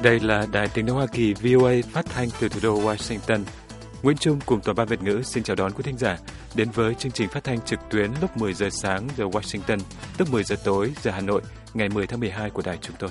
Đây là Đài Tiếng nói Hoa Kỳ VOA phát thanh từ thủ đô Washington. Nguyễn Trung cùng toàn ban Việt ngữ xin chào đón quý thính giả đến với chương trình phát thanh trực tuyến lúc 10 giờ sáng giờ Washington, lúc 10 giờ tối giờ Hà Nội, ngày 10 tháng 12 của đài chúng tôi.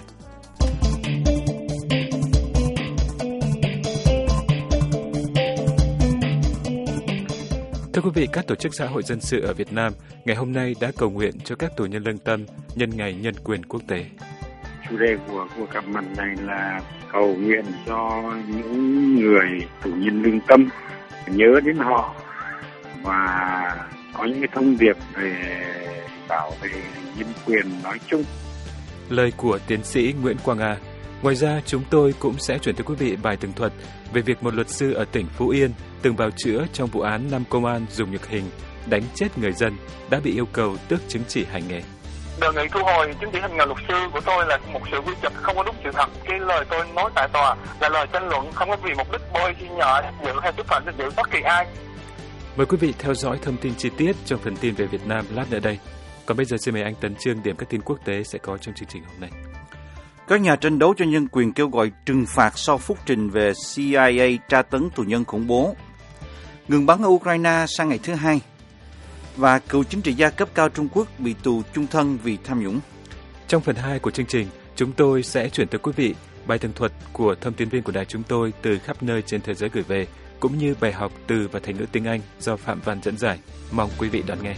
Thưa quý vị, các tổ chức xã hội dân sự ở Việt Nam ngày hôm nay đã cầu nguyện cho các tù nhân lương tâm nhân ngày nhân quyền quốc tế. Chủ đề của cuộc gặp mặt này là cầu nguyện cho những người tù nhân lương tâm, nhớ đến họ và có những cái thông điệp về bảo vệ nhân quyền nói chung. Lời của tiến sĩ Nguyễn Quang A. Ngoài ra, chúng tôi cũng sẽ chuyển tới quý vị bài tường thuật về việc một luật sư ở tỉnh Phú Yên từng bào chữa trong vụ án 5 công an dùng nhục hình đánh chết người dân đã bị yêu cầu tước chứng chỉ hành nghề. Đề nghị thu hồi chứng chỉ hành nghề luật sư của tôi là một sự quy chụp không có đúng sự thật. Cái lời tôi nói tại tòa là lời tranh luận, không có vì mục đích bôi nhọ giữ hay xúc phạm giữ bất kỳ ai. Mời quý vị theo dõi thông tin chi tiết trong phần tin về Việt Nam lát nữa đây. Còn bây giờ xin mời anh Tấn Chương điểm các tin quốc tế sẽ có trong chương trình hôm nay. Các nhà tranh đấu cho nhân quyền kêu gọi trừng phạt sau phúc trình về CIA tra tấn tù nhân khủng bố. Ngừng bắn ở Ukraine sang ngày thứ hai. Và cựu chính trị gia cấp cao Trung Quốc bị tù chung thân vì tham nhũng. Trong phần 2 của chương trình, chúng tôi sẽ chuyển tới quý vị bài tường thuật của thông tin viên của đài chúng tôi từ khắp nơi trên thế giới gửi về, cũng như bài học từ và thành ngữ tiếng Anh do Phạm Văn dẫn giải. Mong quý vị đón nghe.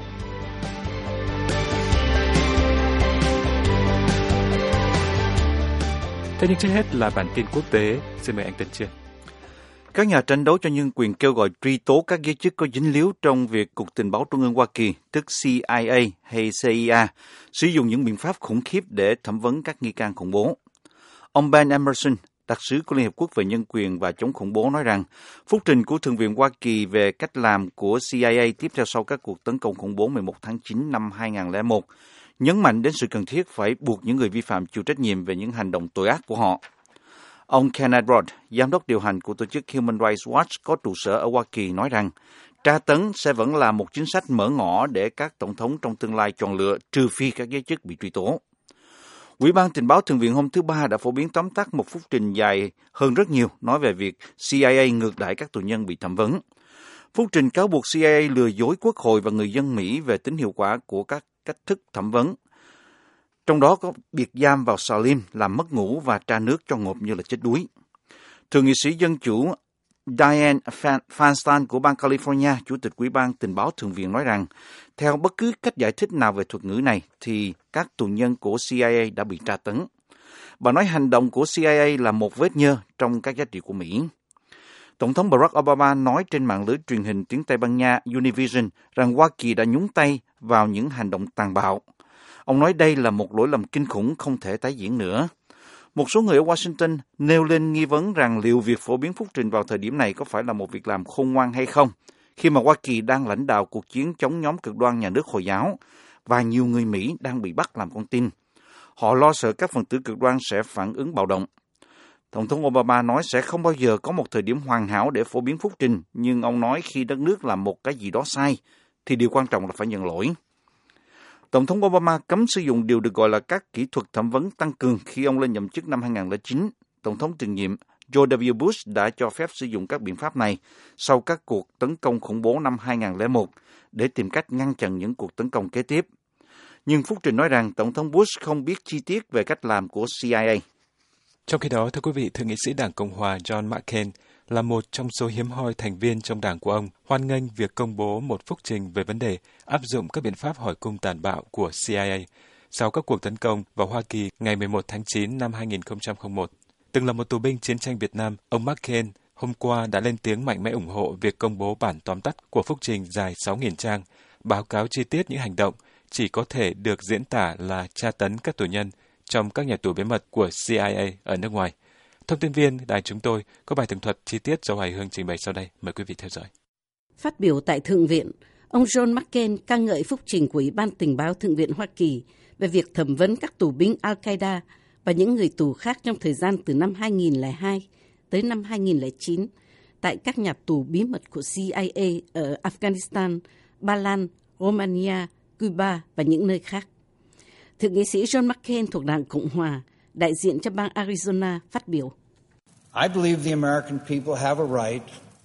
Thế nhưng trước hết là bản tin quốc tế. Xin mời anh Tấn Chương. Các nhà tranh đấu cho nhân quyền kêu gọi truy tố các giới chức có dính líu trong việc Cục Tình báo Trung ương Hoa Kỳ, tức CIA hay CIA, sử dụng những biện pháp khủng khiếp để thẩm vấn các nghi can khủng bố. Ông Ben Emerson, đặc sứ của Liên Hợp Quốc về nhân quyền và chống khủng bố nói rằng, phúc trình của Thượng viện Hoa Kỳ về cách làm của CIA tiếp theo sau các cuộc tấn công khủng bố 11 tháng 9 năm 2001, nhấn mạnh đến sự cần thiết phải buộc những người vi phạm chịu trách nhiệm về những hành động tội ác của họ. Ông Kenneth Roth, giám đốc điều hành của tổ chức Human Rights Watch có trụ sở ở Hoa Kỳ nói rằng, tra tấn sẽ vẫn là một chính sách mở ngõ để các tổng thống trong tương lai chọn lựa trừ phi các giới chức bị truy tố. Ủy ban Tình báo Thượng viện hôm thứ Ba đã phổ biến tóm tắt một phúc trình dài hơn rất nhiều nói về việc CIA ngược đãi các tù nhân bị thẩm vấn. Phúc trình cáo buộc CIA lừa dối Quốc hội và người dân Mỹ về tính hiệu quả của các cách thức thẩm vấn. Trong đó có biệt giam vào xà lim, làm mất ngủ và tra nước cho ngộp như là chết đuối. Thượng nghị sĩ Dân Chủ Dianne Feinstein của bang California, Chủ tịch Ủy ban Tình báo Thượng viện nói rằng, theo bất cứ cách giải thích nào về thuật ngữ này, thì các tù nhân của CIA đã bị tra tấn. Bà nói hành động của CIA là một vết nhơ trong các giá trị của Mỹ. Tổng thống Barack Obama nói trên mạng lưới truyền hình tiếng Tây Ban Nha Univision rằng Hoa Kỳ đã nhúng tay vào những hành động tàn bạo. Ông nói đây là một lỗi lầm kinh khủng không thể tái diễn nữa. Một số người ở Washington nêu lên nghi vấn rằng liệu việc phổ biến phúc trình vào thời điểm này có phải là một việc làm khôn ngoan hay không, khi mà Hoa Kỳ đang lãnh đạo cuộc chiến chống nhóm cực đoan nhà nước Hồi giáo và nhiều người Mỹ đang bị bắt làm con tin. Họ lo sợ các phần tử cực đoan sẽ phản ứng bạo động. Tổng thống Obama nói sẽ không bao giờ có một thời điểm hoàn hảo để phổ biến phúc trình, nhưng ông nói khi đất nước làm một cái gì đó sai, thì điều quan trọng là phải nhận lỗi. Tổng thống Obama cấm sử dụng điều được gọi là các kỹ thuật thẩm vấn tăng cường khi ông lên nhậm chức năm 2009. Tổng thống tiền nhiệm George W. Bush đã cho phép sử dụng các biện pháp này sau các cuộc tấn công khủng bố năm 2001 để tìm cách ngăn chặn những cuộc tấn công kế tiếp. Nhưng phúc trình nói rằng Tổng thống Bush không biết chi tiết về cách làm của CIA. Trong khi đó, thưa quý vị, Thượng nghị sĩ Đảng Cộng hòa John McCain là một trong số hiếm hoi thành viên trong đảng của ông, hoan nghênh việc công bố một phúc trình về vấn đề áp dụng các biện pháp hỏi cung tàn bạo của CIA sau các cuộc tấn công vào Hoa Kỳ ngày 11 tháng 9 năm 2001. Từng là một tù binh chiến tranh Việt Nam, ông McCain hôm qua đã lên tiếng mạnh mẽ ủng hộ việc công bố bản tóm tắt của phúc trình dài 6.000 trang, báo cáo chi tiết những hành động chỉ có thể được diễn tả là tra tấn các tù nhân trong các nhà tù bí mật của CIA ở nước ngoài. Thông tin viên đài chúng tôi có bài tường thuật chi tiết do Hoài Hương trình bày sau đây. Mời quý vị theo dõi. Phát biểu tại Thượng viện, ông John McCain ca ngợi phúc trình của Ủy ban Tình báo Thượng viện Hoa Kỳ về việc thẩm vấn các tù binh Al-Qaeda và những người tù khác trong thời gian từ năm 2002 tới năm 2009 tại các nhà tù bí mật của CIA ở Afghanistan, Ba Lan, Romania, Cuba và những nơi khác. Thượng nghị sĩ John McCain thuộc Đảng Cộng hòa đại diện cho bang Arizona, phát biểu. I believe the American people have a right,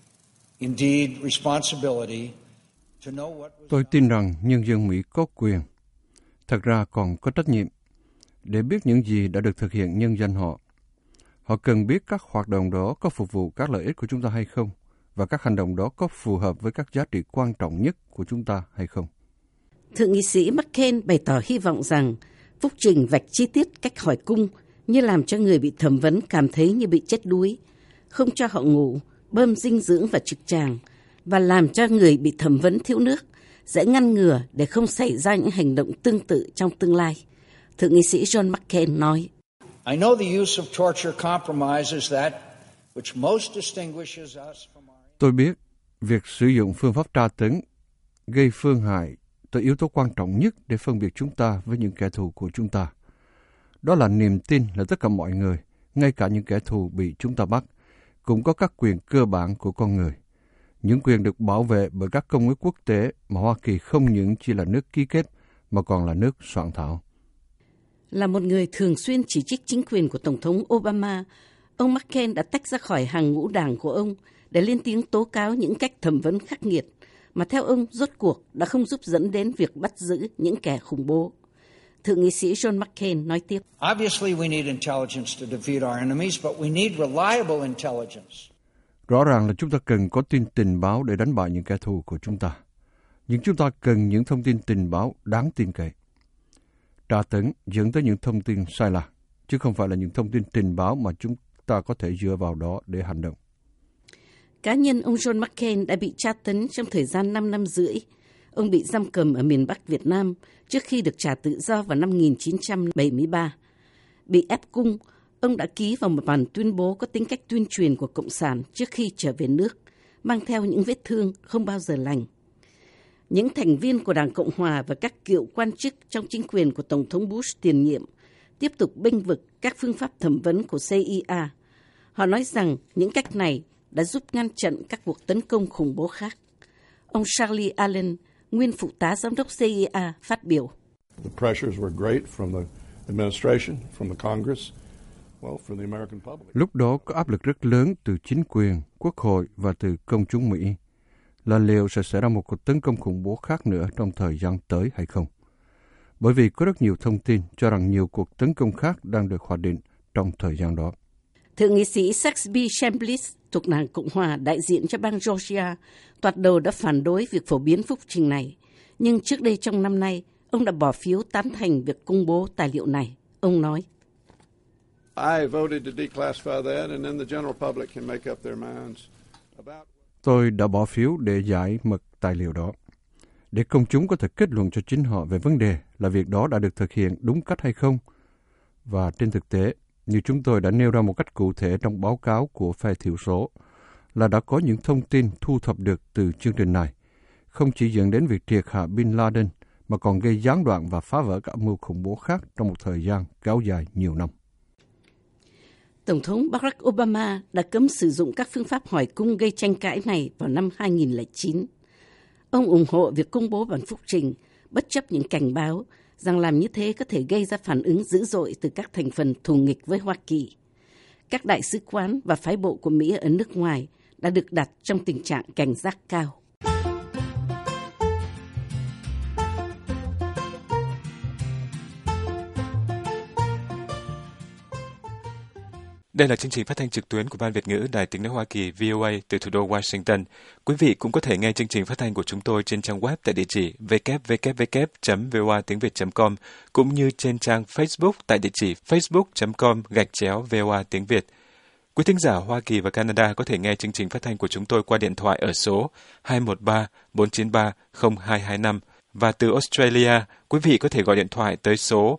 indeed responsibility, to know what was... Tôi tin rằng nhân dân Mỹ có quyền, thật ra còn có trách nhiệm, để biết những gì đã được thực hiện nhân danh họ. Họ cần biết các hoạt động đó có phục vụ các lợi ích của chúng ta hay không, và các hành động đó có phù hợp với các giá trị quan trọng nhất của chúng ta hay không. Thượng nghị sĩ McCain bày tỏ hy vọng rằng phúc trình vạch chi tiết cách hỏi cung như làm cho người bị thẩm vấn cảm thấy như bị chết đuối, không cho họ ngủ, bơm dinh dưỡng và trực tràng, và làm cho người bị thẩm vấn thiếu nước, sẽ ngăn ngừa để không xảy ra những hành động tương tự trong tương lai. Thượng nghị sĩ John McCain nói, I know the use of torture compromises that which most distinguishes us from our... Tôi biết việc sử dụng phương pháp tra tấn gây phương hại tới yếu tố quan trọng nhất để phân biệt chúng ta với những kẻ thù của chúng ta. Đó là niềm tin là tất cả mọi người, ngay cả những kẻ thù bị chúng ta bắt, cũng có các quyền cơ bản của con người. Những quyền được bảo vệ bởi các công ước quốc tế mà Hoa Kỳ không những chỉ là nước ký kết, mà còn là nước soạn thảo. Là một người thường xuyên chỉ trích chính quyền của Tổng thống Obama, ông McCain đã tách ra khỏi hàng ngũ đảng của ông để lên tiếng tố cáo những cách thẩm vấn khắc nghiệt, mà theo ông rốt cuộc đã không giúp dẫn đến việc bắt giữ những kẻ khủng bố. Thượng nghị sĩ John McCain nói tiếp. Obviously we need intelligence to defeat our enemies, but we need reliable intelligence. Rõ ràng là chúng ta cần có tin tình báo để đánh bại những kẻ thù của chúng ta. Nhưng chúng ta cần những thông tin tình báo đáng tin cậy. Tra tấn dẫn tới những thông tin sai lạc, chứ không phải là những thông tin tình báo mà chúng ta có thể dựa vào đó để hành động. Cá nhân ông John McCain đã bị tra tấn trong thời gian 5 năm rưỡi. Ông bị giam cầm ở miền Bắc Việt Nam trước khi được trả tự do vào năm 1973. Bị ép cung, ông đã ký vào một bản tuyên bố có tính cách tuyên truyền của Cộng sản trước khi trở về nước, mang theo những vết thương không bao giờ lành. Những thành viên của Đảng Cộng Hòa và các cựu quan chức trong chính quyền của Tổng thống Bush tiền nhiệm tiếp tục bênh vực các phương pháp thẩm vấn của CIA. Họ nói rằng những cách này đã giúp ngăn chặn các cuộc tấn công khủng bố khác. Ông Charlie Allen, nguyên phụ tá giám đốc CIA, phát biểu. The pressures were great from the administration, from the Congress, well, from the American public. Lúc đó có áp lực rất lớn từ chính quyền, quốc hội và từ công chúng Mỹ là liệu sẽ xảy ra một cuộc tấn công khủng bố khác nữa trong thời gian tới hay không. Bởi vì có rất nhiều thông tin cho rằng nhiều cuộc tấn công khác đang được hoạch định trong thời gian đó. Thượng nghị sĩ Saxby Chambliss thuộc Đảng Cộng Hòa đại diện cho bang Georgia toạt đầu đã phản đối việc phổ biến phúc trình này. Nhưng trước đây trong năm nay, ông đã bỏ phiếu tán thành việc công bố tài liệu này. Ông nói, Tôi đã bỏ phiếu để giải mật tài liệu đó, để công chúng có thể kết luận cho chính họ về vấn đề là việc đó đã được thực hiện đúng cách hay không. Và trên thực tế, như chúng tôi đã nêu ra một cách cụ thể trong báo cáo của phe thiểu số, là đã có những thông tin thu thập được từ chương trình này, không chỉ dẫn đến việc triệt hạ Bin Laden, mà còn gây gián đoạn và phá vỡ các âm mưu khủng bố khác trong một thời gian kéo dài nhiều năm. Tổng thống Barack Obama đã cấm sử dụng các phương pháp hỏi cung gây tranh cãi này vào năm 2009. Ông ủng hộ việc công bố bản phúc trình, bất chấp những cảnh báo rằng làm như thế có thể gây ra phản ứng dữ dội từ các thành phần thù nghịch với Hoa Kỳ. Các đại sứ quán và phái bộ của Mỹ ở nước ngoài đã được đặt trong tình trạng cảnh giác cao. Đây là chương trình phát thanh trực tuyến của Ban Việt ngữ Đài Tiếng nói Hoa Kỳ VOA từ thủ đô Washington. Quý vị cũng có thể nghe chương trình phát thanh của chúng tôi trên trang web tại địa chỉ www.voatiengviet.com cũng như trên trang Facebook tại địa chỉ facebook.com/VOA tiếng Việt. Quý thính giả Hoa Kỳ và Canada có thể nghe chương trình phát thanh của chúng tôi qua điện thoại ở số 213-493-0225 và từ Australia, quý vị có thể gọi điện thoại tới số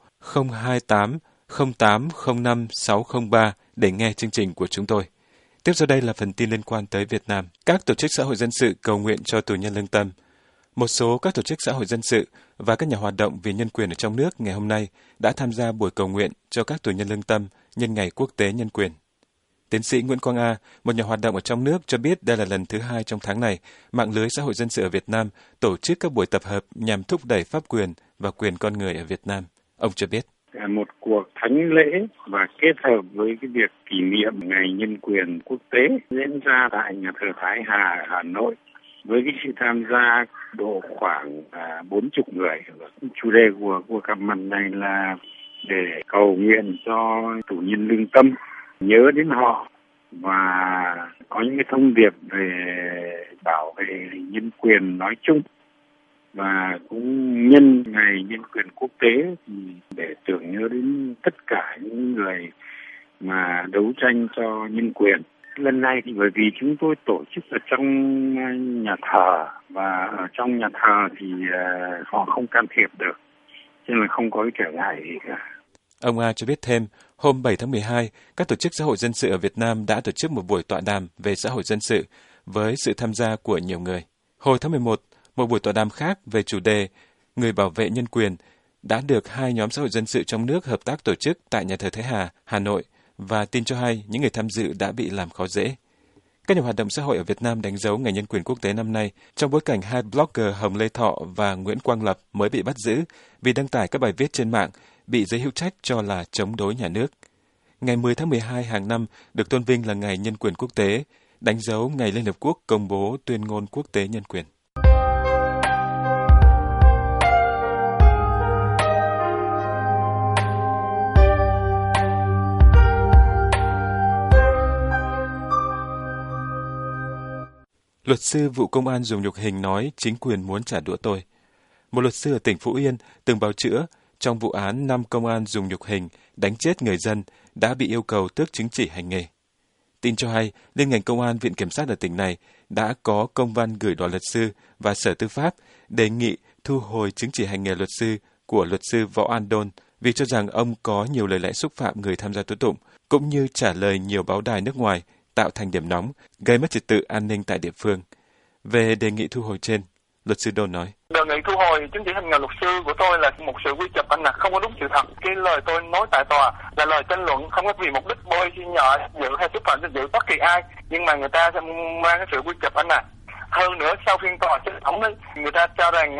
028-0805-603 để nghe chương trình của chúng tôi. Tiếp sau đây là phần tin liên quan tới Việt Nam. Các tổ chức xã hội dân sự cầu nguyện cho tù nhân lương tâm. Một số các tổ chức xã hội dân sự và các nhà hoạt động vì nhân quyền ở trong nước ngày hôm nay đã tham gia buổi cầu nguyện cho các tù nhân lương tâm nhân ngày quốc tế nhân quyền. Tiến sĩ Nguyễn Quang A, một nhà hoạt động ở trong nước, cho biết đây là lần thứ 2 trong tháng này, mạng lưới xã hội dân sự ở Việt Nam tổ chức các buổi tập hợp nhằm thúc đẩy pháp quyền và quyền con người ở Việt Nam. Ông cho biết. một cuộc thánh lễ và kết hợp với cái việc kỷ niệm Ngày Nhân quyền Quốc tế diễn ra tại nhà thờ Thái Hà, Hà Nội, với cái sự tham gia độ khoảng 40 người. Chủ đề của cặp mặt này là để cầu nguyện cho tù nhân lương tâm, nhớ đến họ và có những cái thông điệp về bảo vệ nhân quyền nói chung. Và cũng nhân Ngày Nhân quyền Quốc tế thì để tưởng nhớ đến tất cả những người mà đấu tranh cho nhân quyền. Lần này thì bởi vì chúng tôi tổ chức ở trong nhà thờ, và ở trong nhà thờ thì họ không can thiệp được, cho nên là không có cái trở ngại gì cả. Ông A cho biết thêm, hôm 7 tháng 12, các tổ chức xã hội dân sự ở Việt Nam đã tổ chức một buổi tọa đàm về xã hội dân sự với sự tham gia của nhiều người. Hồi tháng 11, một buổi tọa đàm khác về chủ đề Người bảo vệ nhân quyền đã được hai nhóm xã hội dân sự trong nước hợp tác tổ chức tại nhà thờ Thái Hà, Hà Nội, và tin cho hay những người tham dự đã bị làm khó dễ. Các nhà hoạt động xã hội ở Việt Nam đánh dấu Ngày Nhân quyền Quốc tế năm nay trong bối cảnh hai blogger Hồng Lê Thọ và Nguyễn Quang Lập mới bị bắt giữ vì đăng tải các bài viết trên mạng bị giới hữu trách cho là chống đối nhà nước. Ngày 10 tháng 12 hàng năm được tôn vinh là Ngày Nhân quyền Quốc tế, đánh dấu Ngày Liên Hợp Quốc công bố tuyên ngôn quốc tế nhân quyền. Luật sư vụ công an dùng nhục hình nói chính quyền muốn trả đũa tôi. Một luật sư ở tỉnh Phú Yên từng bào chữa trong vụ án 5 công an dùng nhục hình đánh chết người dân đã bị yêu cầu tước chứng chỉ hành nghề. Tin cho hay, Liên ngành Công an Viện Kiểm sát ở tỉnh này đã có công văn gửi đoàn luật sư và Sở Tư pháp đề nghị thu hồi chứng chỉ hành nghề luật sư của luật sư Võ An Đôn vì cho rằng ông có nhiều lời lẽ xúc phạm người tham gia tố tụng, cũng như trả lời nhiều báo đài nước ngoài tạo thành điểm nóng, gây mất trật tự an ninh tại địa phương. Về đề nghị thu hồi trên, luật sư Đôn nói: Đề nghị thu hồi chứng chỉ hành nghề luật sư của tôi là một sự quy chụp không có đúng sự thật. Cái lời tôi nói tại tòa là lời tranh luận, không có vì mục đích bôi nhọ dự hay xúc phạm danh dự bất kỳ ai, nhưng mà người ta sẽ mang cái sự quy chụp Hơn nữa sau phiên tòa sơ thẩm ấy, người ta cho rằng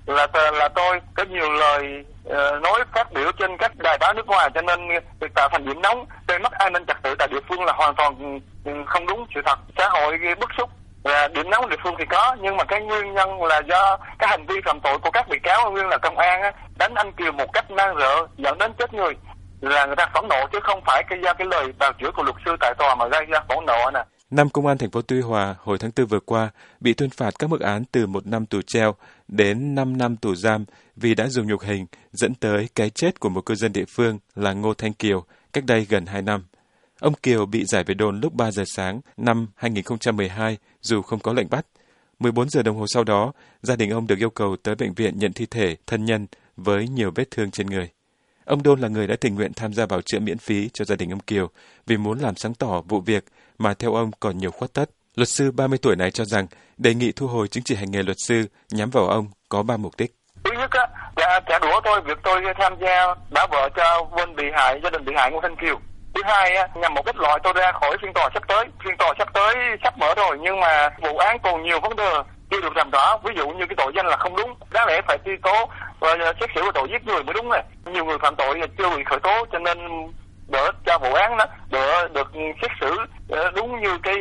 là tôi có nhiều lời nói phát biểu trên các đài báo nước ngoài, cho nên việc tạo thành điểm nóng gây mất an ninh trật tự tại địa phương là hoàn toàn không đúng sự thật. Xã hội bức xúc, điểm nóng địa phương thì có, nhưng mà cái nguyên nhân là do cái hành vi phạm tội của các bị cáo nguyên là công an đánh anh Kiều một cách man rợ dẫn đến chết người, là người ta phẫn nộ chứ không phải do cái lời bào chữa của luật sư tại tòa mà gây ra phẫn nộ nè. 5 công an thành phố Tuy Hòa hồi tháng 4 vừa qua bị tuyên phạt các mức án từ 1 năm tù treo đến 5 năm tù giam vì đã dùng nhục hình dẫn tới cái chết của một cư dân địa phương là Ngô Thanh Kiều cách đây gần 2 năm. Ông Kiều bị giải về đồn lúc 3 giờ sáng năm 2012 dù không có lệnh bắt. 14 giờ đồng hồ sau đó, gia đình ông được yêu cầu tới bệnh viện nhận thi thể thân nhân với nhiều vết thương trên người. Ông Đôn là người đã tình nguyện tham gia bảo chữa miễn phí cho gia đình ông Kiều vì muốn làm sáng tỏ vụ việc mà theo ông còn nhiều khuất tất. Luật sư 30 tuổi này cho rằng đề nghị thu hồi chứng chỉ hành nghề luật sư nhắm vào ông có 3 mục đích. Thứ nhất là trả đũa việc tôi tham gia bảo vệ cho bên bị hại, gia đình bị hại Ngô Thanh Kiều. Thứ hai nhằm mục đích loại tôi ra khỏi phiên tòa sắp tới. Phiên tòa sắp tới sắp mở rồi nhưng mà vụ án còn nhiều vấn đề chưa được làm rõ. Ví dụ như cái tội danh là không đúng, đáng lẽ phải truy tố và xét xử về tội giết người mới đúng này. Nhiều người phạm tội chưa bị khởi tố cho nên đỡ cho vụ án đó đỡ được xét xử đúng như cái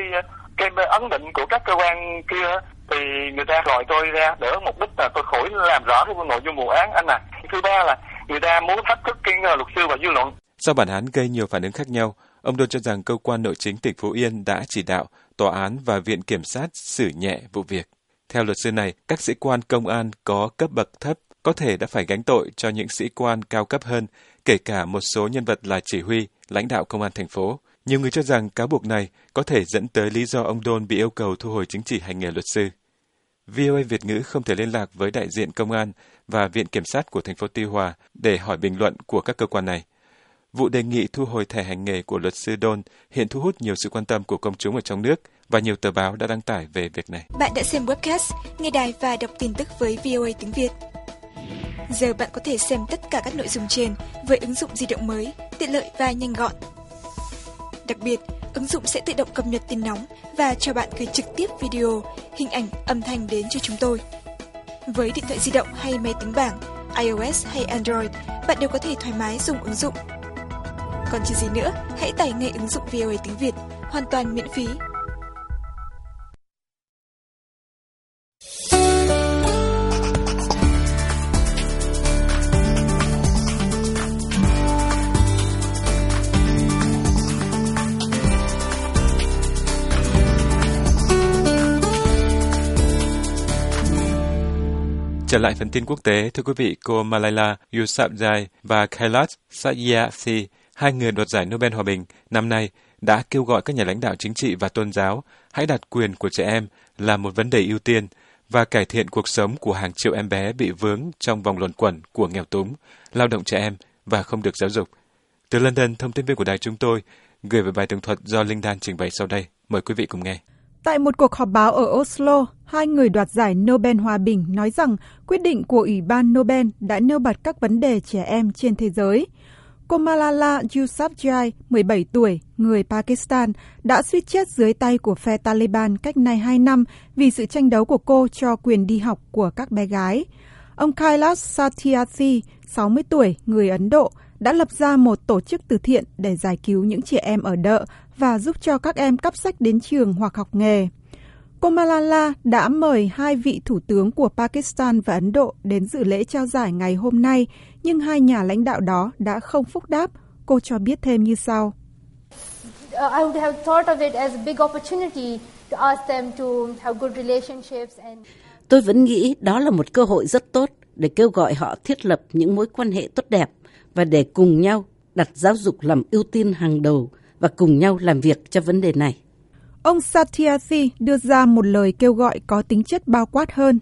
ấn định của các cơ quan kia, thì người ta gọi tôi ra đỡ mục đích là tôi khỏi làm rõ cái nội dung vụ án Thứ ba là người ta muốn thách thức cái luật sư và dư luận. Sau bản án gây nhiều phản ứng khác nhau, ông Đôn cho rằng cơ quan nội chính tỉnh Phú Yên đã chỉ đạo tòa án và viện kiểm sát xử nhẹ vụ việc. Theo luật sư này, các sĩ quan công an có cấp bậc thấp có thể đã phải gánh tội cho những sĩ quan cao cấp hơn, kể cả một số nhân vật là chỉ huy, lãnh đạo công an thành phố. Nhiều người cho rằng cáo buộc này có thể dẫn tới lý do ông Đôn bị yêu cầu thu hồi chứng chỉ hành nghề luật sư. VOA Việt ngữ không thể liên lạc với đại diện công an và viện kiểm sát của thành phố Tuy Hòa để hỏi bình luận của các cơ quan này. Vụ đề nghị thu hồi thẻ hành nghề của luật sư Đôn hiện thu hút nhiều sự quan tâm của công chúng ở trong nước và nhiều tờ báo đã đăng tải về việc này. Bạn đã xem webcast, nghe đài và đọc tin tức với VOA tiếng Việt. Giờ bạn có thể xem tất cả các nội dung trên với ứng dụng di động mới, tiện lợi và nhanh gọn. Đặc biệt, ứng dụng sẽ tự động cập nhật tin nóng và cho bạn gửi trực tiếp video, hình ảnh, âm thanh đến cho chúng tôi. Với điện thoại di động hay máy tính bảng, iOS hay Android, bạn đều có thể thoải mái dùng ứng dụng. Còn chờ gì nữa, hãy tải ngay ứng dụng VOA tiếng Việt, hoàn toàn miễn phí. Trở lại phần tin quốc tế, thưa quý vị, cô Malala Yousafzai và Kailash Satyarthi, hai người đoạt giải Nobel Hòa bình năm nay, đã kêu gọi các nhà lãnh đạo chính trị và tôn giáo hãy đặt quyền của trẻ em là một vấn đề ưu tiên và cải thiện cuộc sống của hàng triệu em bé bị vướng trong vòng luẩn quẩn của nghèo túng, lao động trẻ em và không được giáo dục. Từ London, thông tin viên của đài chúng tôi gửi về bài tường thuật do Linh Đan trình bày sau đây. Mời quý vị cùng nghe. Tại một cuộc họp báo ở Oslo, hai người đoạt giải Nobel Hòa bình nói rằng quyết định của Ủy ban Nobel đã nêu bật các vấn đề trẻ em trên thế giới. Cô Malala Yousafzai, 17 tuổi, người Pakistan, đã suýt chết dưới tay của phe Taliban cách nay 2 năm vì sự tranh đấu của cô cho quyền đi học của các bé gái. Ông Kailash Satyarthi, 60 tuổi, người Ấn Độ, đã lập ra một tổ chức từ thiện để giải cứu những trẻ em ở đợ và giúp cho các em cắp sách đến trường hoặc học nghề. Cô Malala đã mời hai vị thủ tướng của Pakistan và Ấn Độ đến dự lễ trao giải ngày hôm nay, nhưng hai nhà lãnh đạo đó đã không phúc đáp. Cô cho biết thêm như sau. Tôi vẫn nghĩ đó là một cơ hội rất tốt để kêu gọi họ thiết lập những mối quan hệ tốt đẹp và để cùng nhau đặt giáo dục làm ưu tiên hàng đầu và cùng nhau làm việc cho vấn đề này. Ông Satyarthi đưa ra một lời kêu gọi có tính chất bao quát hơn.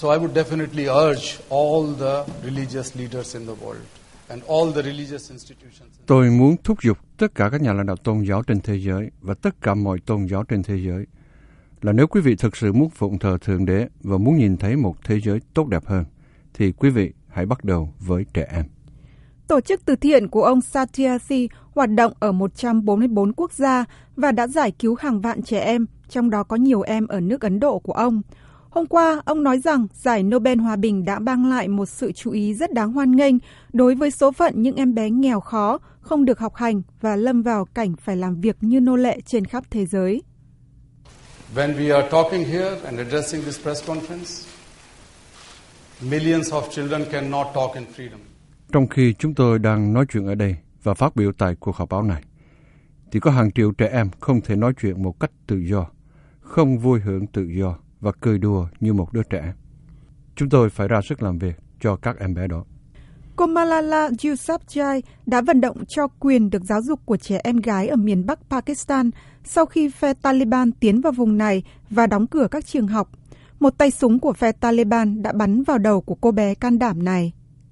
Tôi muốn thúc giục tất cả các nhà lãnh đạo tôn giáo trên thế giới và tất cả mọi tôn giáo trên thế giới là nếu quý vị thực sự muốn phụng thờ Thượng Đế và muốn nhìn thấy một thế giới tốt đẹp hơn, thì quý vị hãy bắt đầu với trẻ em. Tổ chức từ thiện của ông Satyarthi hoạt động ở 144 quốc gia và đã giải cứu hàng vạn trẻ em, trong đó có nhiều em ở nước Ấn Độ của ông. Hôm qua, ông nói rằng giải Nobel Hòa bình đã mang lại một sự chú ý rất đáng hoan nghênh đối với số phận những em bé nghèo khó, không được học hành và lâm vào cảnh phải làm việc như nô lệ trên khắp thế giới. When we are talking here and addressing this press conference, millions of children cannot talk in freedom. Trong khi chúng tôi đang nói chuyện ở đây và phát biểu tại cuộc họp báo này, thì có hàng triệu trẻ em không thể nói chuyện một cách tự do, không vui hưởng tự do và cười đùa như một đứa trẻ. Chúng tôi phải ra sức làm việc cho các em bé đó. Cô Malala Yousafzai đã vận động cho quyền được giáo dục của trẻ em gái ở miền Bắc Pakistan sau khi phe Taliban tiến vào vùng này và đóng cửa các trường học. Một tay súng của phe Taliban đã bắn vào đầu của cô bé can đảm này.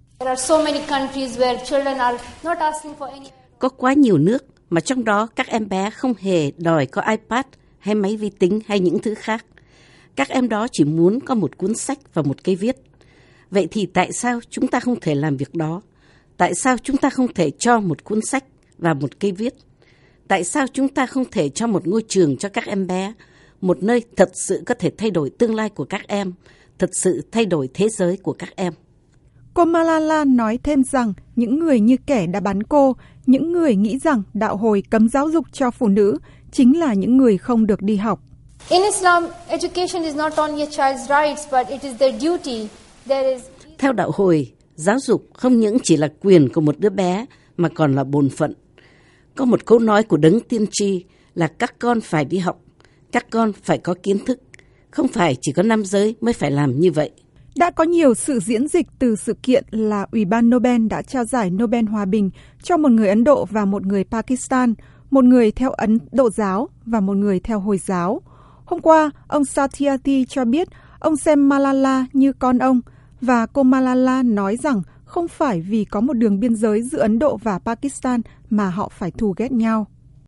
Có quá nhiều nước mà trong đó các em bé không hề đòi có iPad hay máy vi tính hay những thứ khác. Các em đó chỉ muốn có một cuốn sách và một cây viết. Vậy thì tại sao chúng ta không thể làm việc đó? Tại sao chúng ta không thể cho một cuốn sách và một cây viết? Tại sao chúng ta không thể cho một ngôi trường cho các em bé, một nơi thật sự có thể thay đổi tương lai của các em, thật sự thay đổi thế giới của các em? Cô Malala nói thêm rằng những người như kẻ đã bắn cô, những người nghĩ rằng đạo hồi cấm giáo dục cho phụ nữ, chính là những người không được đi học. In Islam, education is not only a child's rights, but it is their duty. Theo đạo hồi, giáo dục không những chỉ là quyền của một đứa bé mà còn là bổn phận. Có một câu nói của Đấng Tiên tri là các con phải đi học, các con phải có kiến thức, không phải chỉ có nam giới mới phải làm như vậy. Đã có nhiều sự diễn dịch từ sự kiện là Ủy ban Nobel đã trao giải Nobel Hòa bình cho một người Ấn Độ và một người Pakistan, một người theo Ấn Độ giáo và một người theo Hồi giáo. Hôm qua, ông Satyarthi cho biết ông xem Malala như con ông, và cô Malala nói rằng không phải vì có một đường biên giới giữa Ấn Độ và Pakistan mà họ phải thù ghét nhau.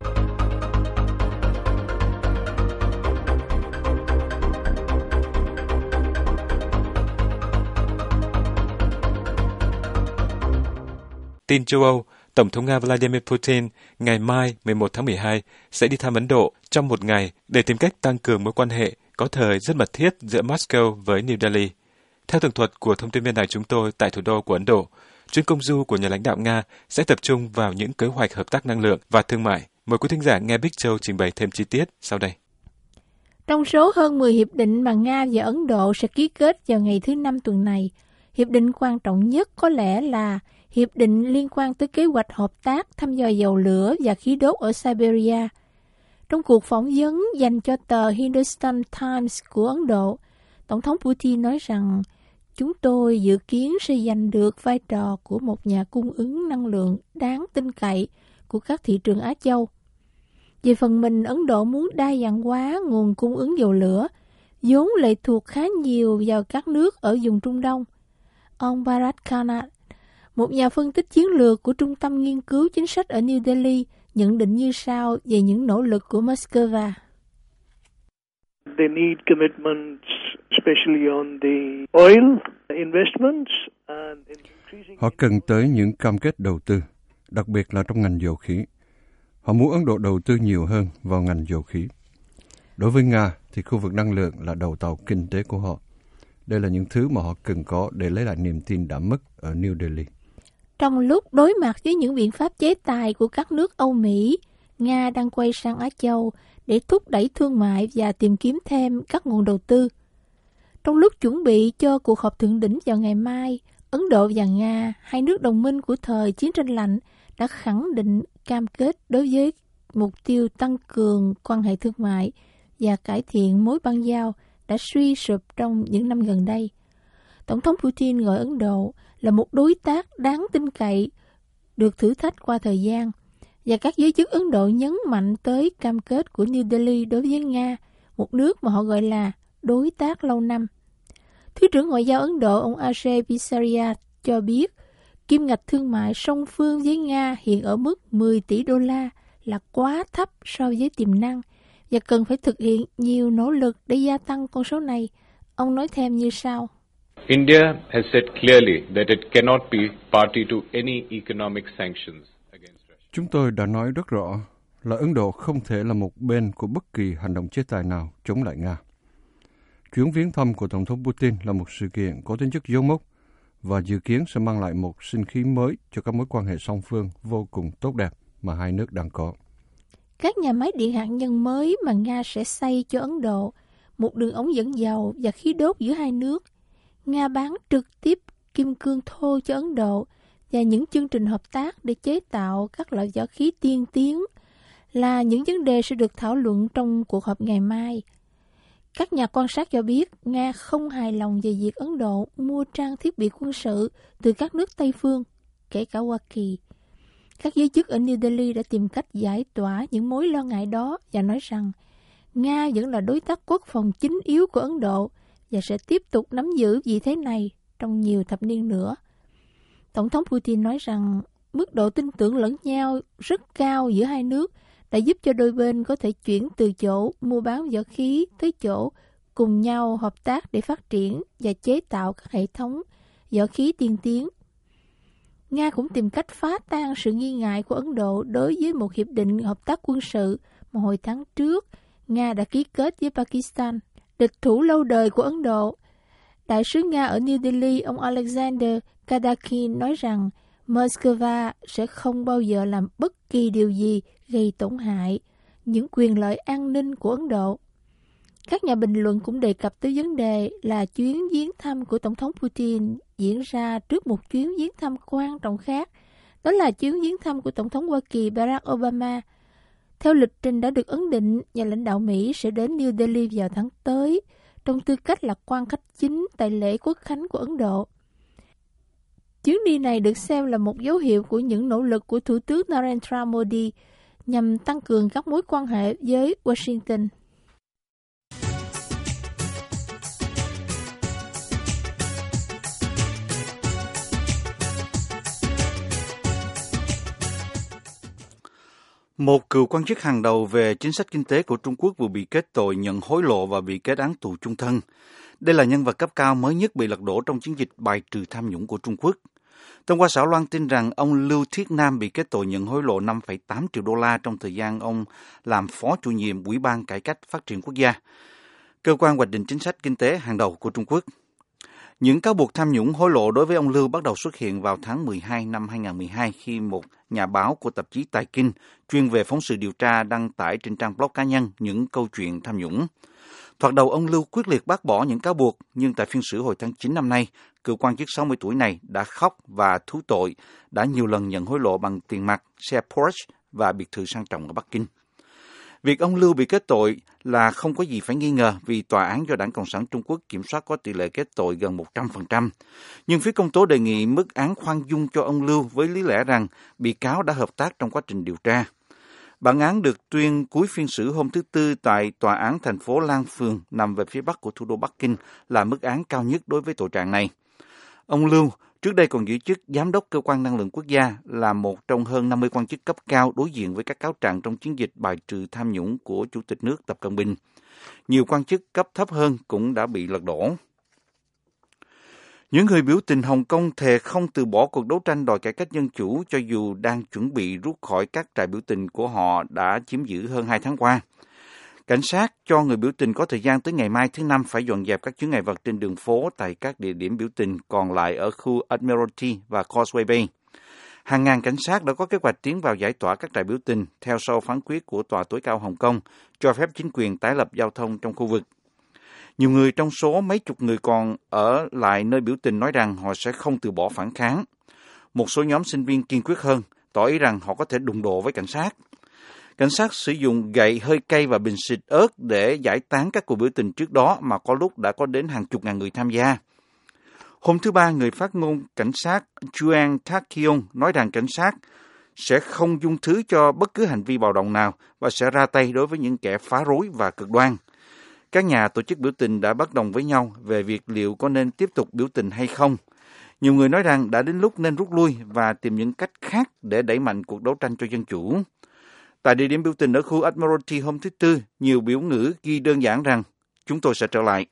Tin châu Âu, Tổng thống Nga Vladimir Putin ngày mai 11 tháng 12 sẽ đi thăm Ấn Độ trong một ngày để tìm cách tăng cường mối quan hệ có thời rất mật thiết giữa Moscow với New Delhi. Theo tường thuật của thông tin viên đài chúng tôi tại thủ đô của Ấn Độ, chuyến công du của nhà lãnh đạo Nga sẽ tập trung vào những kế hoạch hợp tác năng lượng và thương mại. Mời quý thính giả nghe Bích Châu trình bày thêm chi tiết sau đây. Trong số hơn 10 hiệp định mà Nga và Ấn Độ sẽ ký kết vào ngày thứ Năm tuần này, hiệp định quan trọng nhất có lẽ là hiệp định liên quan tới kế hoạch hợp tác thăm dò dầu lửa và khí đốt ở Siberia. Trong cuộc phỏng vấn dành cho tờ Hindustan Times của Ấn Độ, Tổng thống Putin nói rằng chúng tôi dự kiến sẽ giành được vai trò của một nhà cung ứng năng lượng đáng tin cậy của các thị trường Á Châu. Về phần mình, Ấn Độ muốn đa dạng hóa nguồn cung ứng dầu lửa, vốn lệ thuộc khá nhiều vào các nước ở vùng Trung Đông. Ông Bharat Khanna, một nhà phân tích chiến lược của Trung tâm Nghiên cứu Chính sách ở New Delhi, nhận định như sau về những nỗ lực của Moscow. They need commitments, especially on the oil investments and increasing. Họ cần tới những cam kết đầu tư, đặc biệt là trong ngành dầu khí. Họ muốn Ấn Độ đầu tư nhiều hơn vào ngành dầu khí. Đối với Nga thì khu vực năng lượng là đầu tàu kinh tế của họ. Đây là những thứ mà họ cần có để lấy lại niềm tin đã mất ở New Delhi. Trong lúc đối mặt với những biện pháp chế tài của các nước Âu Mỹ, Nga đang quay sang Á Châu để thúc đẩy thương mại và tìm kiếm thêm các nguồn đầu tư. Trong lúc chuẩn bị cho cuộc họp thượng đỉnh vào ngày mai, Ấn Độ và Nga, hai nước đồng minh của thời chiến tranh lạnh, đã khẳng định cam kết đối với mục tiêu tăng cường quan hệ thương mại và cải thiện mối bang giao đã suy sụp trong những năm gần đây. Tổng thống Putin gọi Ấn Độ là một đối tác đáng tin cậy, được thử thách qua thời gian, và các giới chức Ấn Độ nhấn mạnh tới cam kết của New Delhi đối với Nga, một nước mà họ gọi là đối tác lâu năm. Thứ trưởng Ngoại giao Ấn Độ, ông Ajay Bisaria, cho biết kim ngạch thương mại song phương với Nga hiện ở mức 10 tỷ đô la là quá thấp so với tiềm năng và cần phải thực hiện nhiều nỗ lực để gia tăng con số này. Ông nói thêm như sau. India has said clearly that it cannot be party to any economic sanctions against Russia. Chúng tôi đã nói rất rõ là Ấn Độ không thể là một bên của bất kỳ hành động chế tài nào chống lại Nga. Chuyến viếng thăm của Tổng thống Putin là một sự kiện có tính chất dấu mốc và dự kiến sẽ mang lại một sinh khí mới cho các mối quan hệ song phương vô cùng tốt đẹp mà hai nước đang có. Các nhà máy điện hạt nhân mới mà Nga sẽ xây cho Ấn Độ, một đường ống dẫn dầu và khí đốt giữa hai nước, Nga bán trực tiếp kim cương thô cho Ấn Độ và những chương trình hợp tác để chế tạo các loại võ khí tiên tiến là những vấn đề sẽ được thảo luận trong cuộc họp ngày mai. Các nhà quan sát cho biết Nga không hài lòng về việc Ấn Độ mua trang thiết bị quân sự từ các nước Tây phương, kể cả Hoa Kỳ. Các giới chức ở New Delhi đã tìm cách giải tỏa những mối lo ngại đó và nói rằng Nga vẫn là đối tác quốc phòng chính yếu của Ấn Độ và sẽ tiếp tục nắm giữ vị thế này trong nhiều thập niên nữa. Tổng thống Putin nói rằng mức độ tin tưởng lẫn nhau rất cao giữa hai nước đã giúp cho đôi bên có thể chuyển từ chỗ mua bán võ khí tới chỗ cùng nhau hợp tác để phát triển và chế tạo các hệ thống võ khí tiên tiến. Nga cũng tìm cách phá tan sự nghi ngại của Ấn Độ đối với một hiệp định hợp tác quân sự mà hồi tháng trước Nga đã ký kết với Pakistan, địch thủ lâu đời của Ấn Độ. Đại sứ Nga ở New Delhi, ông Alexander Kadakin nói rằng Moscow sẽ không bao giờ làm bất kỳ điều gì gây tổn hại những quyền lợi an ninh của Ấn Độ. Các nhà bình luận cũng đề cập tới vấn đề là chuyến viếng thăm của Tổng thống Putin diễn ra trước một chuyến viếng thăm quan trọng khác, đó là chuyến viếng thăm của Tổng thống Hoa Kỳ Barack Obama. Theo lịch trình đã được ấn định, nhà lãnh đạo Mỹ sẽ đến New Delhi vào tháng tới, trong tư cách là quan khách chính tại lễ quốc khánh của Ấn Độ. Chuyến đi này được xem là một dấu hiệu của những nỗ lực của Thủ tướng Narendra Modi nhằm tăng cường các mối quan hệ với Washington. Một cựu quan chức hàng đầu về chính sách kinh tế của Trung Quốc vừa bị kết tội nhận hối lộ và bị kết án tù chung thân. Đây là nhân vật cấp cao mới nhất bị lật đổ trong chiến dịch bài trừ tham nhũng của Trung Quốc. Tân Hoa xã loan tin rằng ông Lưu Thiết Nam bị kết tội nhận hối lộ 5,8 triệu đô la trong thời gian ông làm phó chủ nhiệm Ủy ban Cải cách Phát triển Quốc gia, cơ quan hoạch định chính sách kinh tế hàng đầu của Trung Quốc. Những cáo buộc tham nhũng hối lộ đối với ông Lưu bắt đầu xuất hiện vào tháng 12 năm 2012 khi một nhà báo của tạp chí Tài Kinh chuyên về phóng sự điều tra đăng tải trên trang blog cá nhân những câu chuyện tham nhũng. Thoạt đầu ông Lưu quyết liệt bác bỏ những cáo buộc, nhưng tại phiên xử hồi tháng 9 năm nay, cựu quan chức 60 tuổi này đã khóc và thú tội, đã nhiều lần nhận hối lộ bằng tiền mặt, xe Porsche và biệt thự sang trọng ở Bắc Kinh. Việc ông Lưu bị kết tội là không có gì phải nghi ngờ vì tòa án do Đảng Cộng sản Trung Quốc kiểm soát có tỷ lệ kết tội gần 100%. Nhưng phía công tố đề nghị mức án khoan dung cho ông Lưu với lý lẽ rằng bị cáo đã hợp tác trong quá trình điều tra. Bản án được tuyên cuối phiên xử hôm thứ Tư tại tòa án thành phố Lan Phường nằm về phía bắc của thủ đô Bắc Kinh là mức án cao nhất đối với tội trạng này. Ông Lưu trước đây còn giữ chức Giám đốc Cơ quan Năng lượng Quốc gia, là một trong hơn 50 quan chức cấp cao đối diện với các cáo trạng trong chiến dịch bài trừ tham nhũng của Chủ tịch nước Tập Cận Bình. Nhiều quan chức cấp thấp hơn cũng đã bị lật đổ. Những người biểu tình Hồng Kông thề không từ bỏ cuộc đấu tranh đòi cải cách dân chủ cho dù đang chuẩn bị rút khỏi các trại biểu tình của họ đã chiếm giữ hơn 2 tháng qua. Cảnh sát cho người biểu tình có thời gian tới ngày mai thứ Năm phải dọn dẹp các chướng ngại vật trên đường phố tại các địa điểm biểu tình còn lại ở khu Admiralty và Causeway Bay. Hàng ngàn cảnh sát đã có kế hoạch tiến vào giải tỏa các trại biểu tình theo sau phán quyết của Tòa tối cao Hồng Kông cho phép chính quyền tái lập giao thông trong khu vực. Nhiều người trong số mấy chục người còn ở lại nơi biểu tình nói rằng họ sẽ không từ bỏ phản kháng. Một số nhóm sinh viên kiên quyết hơn, tỏ ý rằng họ có thể đụng độ với cảnh sát. Cảnh sát sử dụng gậy, hơi cay và bình xịt ớt để giải tán các cuộc biểu tình trước đó mà có lúc đã có đến hàng chục ngàn người tham gia. Hôm thứ Ba, người phát ngôn cảnh sát Juan Takion nói rằng cảnh sát sẽ không dung thứ cho bất cứ hành vi bạo động nào và sẽ ra tay đối với những kẻ phá rối và cực đoan. Các nhà tổ chức biểu tình đã bất đồng với nhau về việc liệu có nên tiếp tục biểu tình hay không. Nhiều người nói rằng đã đến lúc nên rút lui và tìm những cách khác để đẩy mạnh cuộc đấu tranh cho dân chủ. Tại địa điểm biểu tình ở khu Admiralty hôm thứ Tư, nhiều biểu ngữ ghi đơn giản rằng chúng tôi sẽ trở lại.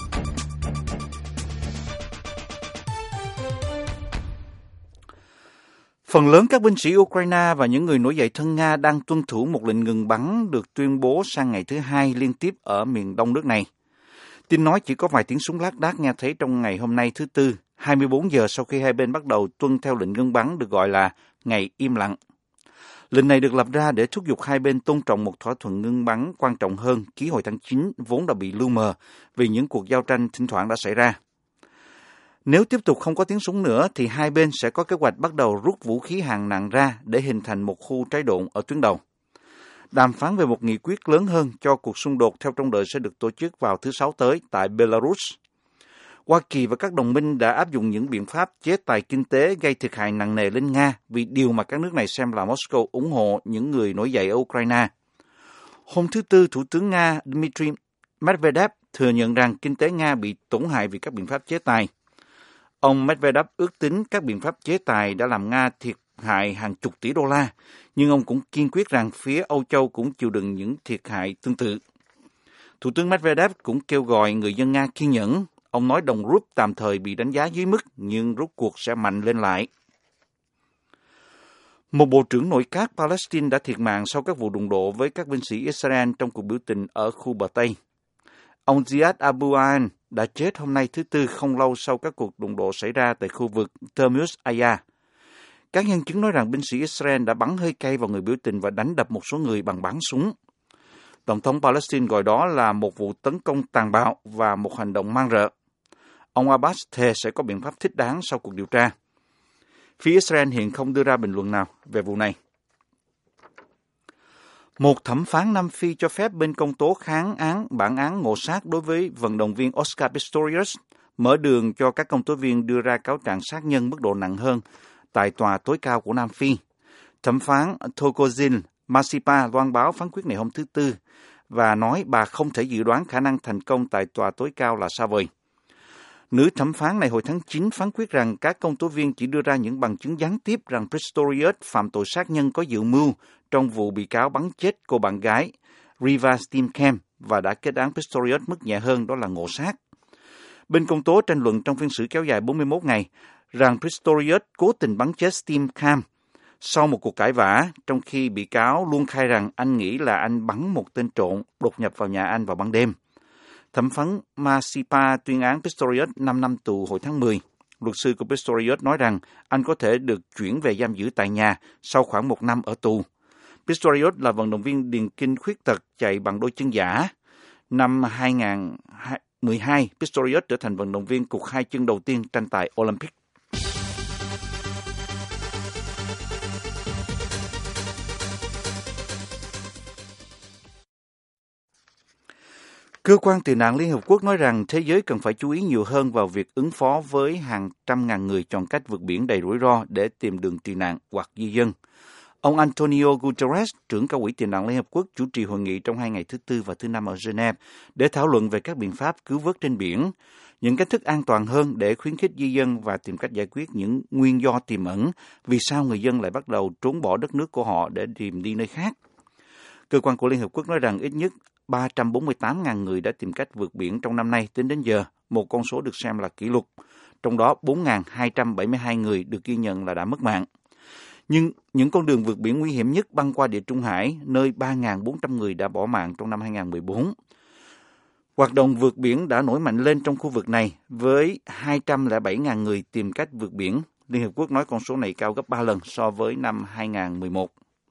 Phần lớn các binh sĩ Ukraine và những người nổi dậy thân Nga đang tuân thủ một lệnh ngừng bắn được tuyên bố sang ngày thứ Hai liên tiếp ở miền đông nước này. Tin nói chỉ có vài tiếng súng lác đác nghe thấy trong ngày hôm nay thứ Tư, 24 giờ sau khi hai bên bắt đầu tuân theo lệnh ngừng bắn được gọi là ngày im lặng. Lệnh này được lập ra để thúc giục hai bên tôn trọng một thỏa thuận ngưng bắn quan trọng hơn ký hồi tháng 9 vốn đã bị lu mờ vì những cuộc giao tranh thỉnh thoảng đã xảy ra. Nếu tiếp tục không có tiếng súng nữa thì hai bên sẽ có kế hoạch bắt đầu rút vũ khí hạng nặng ra để hình thành một khu trái đồn ở tuyến đầu. Đàm phán về một nghị quyết lớn hơn cho cuộc xung đột theo trông đợi sẽ được tổ chức vào thứ Sáu tới tại Belarus. Hoa Kỳ và các đồng minh đã áp dụng những biện pháp chế tài kinh tế gây thiệt hại nặng nề lên Nga vì điều mà các nước này xem là Moscow ủng hộ những người nổi dậy ở Ukraine. Hôm thứ Tư, Thủ tướng Nga Dmitry Medvedev thừa nhận rằng kinh tế Nga bị tổn hại vì các biện pháp chế tài. Ông Medvedev ước tính các biện pháp chế tài đã làm Nga thiệt hại hàng chục tỷ đô la, nhưng ông cũng kiên quyết rằng phía Âu Châu cũng chịu đựng những thiệt hại tương tự. Thủ tướng Medvedev cũng kêu gọi người dân Nga kiên nhẫn. Ông nói đồng rúp tạm thời bị đánh giá dưới mức, nhưng rốt cuộc sẽ mạnh lên lại. Một bộ trưởng nội các Palestine đã thiệt mạng sau các vụ đụng độ với các binh sĩ Israel trong cuộc biểu tình ở khu bờ Tây. Ông Ziad Abu Ayan đã chết hôm nay thứ Tư không lâu sau các cuộc đụng độ xảy ra tại khu vực Termus Aya. Các nhân chứng nói rằng binh sĩ Israel đã bắn hơi cay vào người biểu tình và đánh đập một số người bằng bắn súng. Tổng thống Palestine gọi đó là một vụ tấn công tàn bạo và một hành động man rợ. Ông Abbas thề sẽ có biện pháp thích đáng sau cuộc điều tra. Phía Israel hiện không đưa ra bình luận nào về vụ này. Một thẩm phán Nam Phi cho phép bên công tố kháng án bản án ngộ sát đối với vận động viên Oscar Pistorius, mở đường cho các công tố viên đưa ra cáo trạng sát nhân mức độ nặng hơn tại tòa tối cao của Nam Phi. Thẩm phán Thokozil Masipa loan báo phán quyết này hôm thứ Tư và nói bà không thể dự đoán khả năng thành công tại tòa tối cao là xa vời. Nữ thẩm phán này hồi tháng 9 phán quyết rằng các công tố viên chỉ đưa ra những bằng chứng gián tiếp rằng Pistorius phạm tội sát nhân có dự mưu trong vụ bị cáo bắn chết cô bạn gái Riva Steenkamp và đã kết án Pistorius mức nhẹ hơn, đó là ngộ sát. Bên công tố tranh luận trong phiên xử kéo dài 41 ngày rằng Pistorius cố tình bắn chết Steenkamp sau một cuộc cãi vã, trong khi bị cáo luôn khai rằng anh nghĩ là anh bắn một tên trộm đột nhập vào nhà anh vào ban đêm. Thẩm phán Masipa tuyên án Pistorius 5 năm tù hồi tháng 10. Luật sư của Pistorius nói rằng anh có thể được chuyển về giam giữ tại nhà sau khoảng 1 năm ở tù. Pistorius là vận động viên điền kinh khuyết tật chạy bằng đôi chân giả. Năm 2012, Pistorius trở thành vận động viên cụt 2 chân đầu tiên tranh tài Olympic. Cơ quan tị nạn Liên Hợp Quốc nói rằng thế giới cần phải chú ý nhiều hơn vào việc ứng phó với hàng trăm ngàn người chọn cách vượt biển đầy rủi ro để tìm đường tị nạn hoặc di dân. Ông Antonio Guterres, trưởng cao ủy tị nạn Liên Hợp Quốc, chủ trì hội nghị trong 2 ngày thứ Tư và thứ Năm ở Geneva để thảo luận về các biện pháp cứu vớt trên biển, những cách thức an toàn hơn để khuyến khích di dân và tìm cách giải quyết những nguyên do tiềm ẩn vì sao người dân lại bắt đầu trốn bỏ đất nước của họ để tìm đi nơi khác. Cơ quan của Liên Hợp Quốc nói rằng ít nhất 348.000 người đã tìm cách vượt biển trong năm nay tính đến giờ, một con số được xem là kỷ lục. Trong đó 4.272 người được ghi nhận là đã mất mạng. Nhưng những con đường vượt biển nguy hiểm nhất băng qua Địa Trung Hải, nơi 3.400 người đã bỏ mạng trong năm 2014. Hoạt động vượt biển đã nổi mạnh lên trong khu vực này với 207.000 người tìm cách vượt biển. Liên Hợp Quốc nói con số này cao gấp 3 lần so với năm 2011.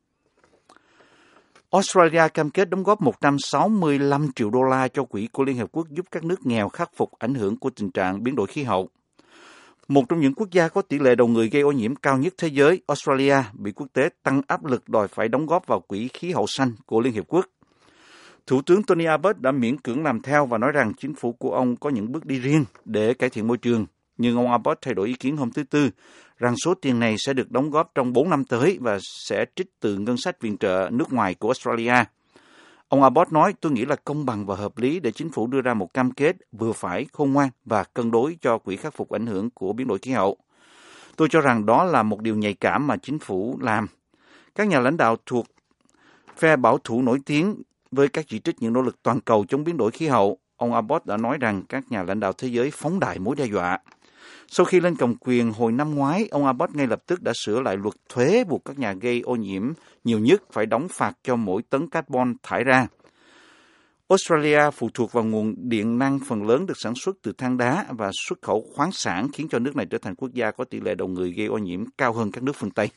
Australia cam kết đóng góp 165 triệu đô la cho quỹ của Liên Hợp Quốc giúp các nước nghèo khắc phục ảnh hưởng của tình trạng biến đổi khí hậu. Một trong những quốc gia có tỷ lệ đầu người gây ô nhiễm cao nhất thế giới, Australia bị quốc tế tăng áp lực đòi phải đóng góp vào quỹ khí hậu xanh của Liên Hợp Quốc. Thủ tướng Tony Abbott đã miễn cưỡng làm theo và nói rằng chính phủ của ông có những bước đi riêng để cải thiện môi trường. Nhưng ông Abbott thay đổi ý kiến hôm thứ Tư rằng số tiền này sẽ được đóng góp trong 4 năm tới và sẽ trích từ ngân sách viện trợ nước ngoài của Australia. Ông Abbott nói, tôi nghĩ là công bằng và hợp lý để chính phủ đưa ra một cam kết vừa phải, khôn ngoan và cân đối cho quỹ khắc phục ảnh hưởng của biến đổi khí hậu. Tôi cho rằng đó là một điều nhạy cảm mà chính phủ làm. Các nhà lãnh đạo thuộc phe bảo thủ nổi tiếng với các chỉ trích những nỗ lực toàn cầu chống biến đổi khí hậu. Ông Abbott đã nói rằng các nhà lãnh đạo thế giới phóng đại mối đe dọa. Sau khi lên cầm quyền hồi năm ngoái, ông Abbott ngay lập tức đã sửa lại luật thuế buộc các nhà gây ô nhiễm nhiều nhất phải đóng phạt cho mỗi tấn carbon thải ra. Australia phụ thuộc vào nguồn điện năng phần lớn được sản xuất từ than đá và xuất khẩu khoáng sản khiến cho nước này trở thành quốc gia có tỷ lệ đầu người gây ô nhiễm cao hơn các nước phương Tây.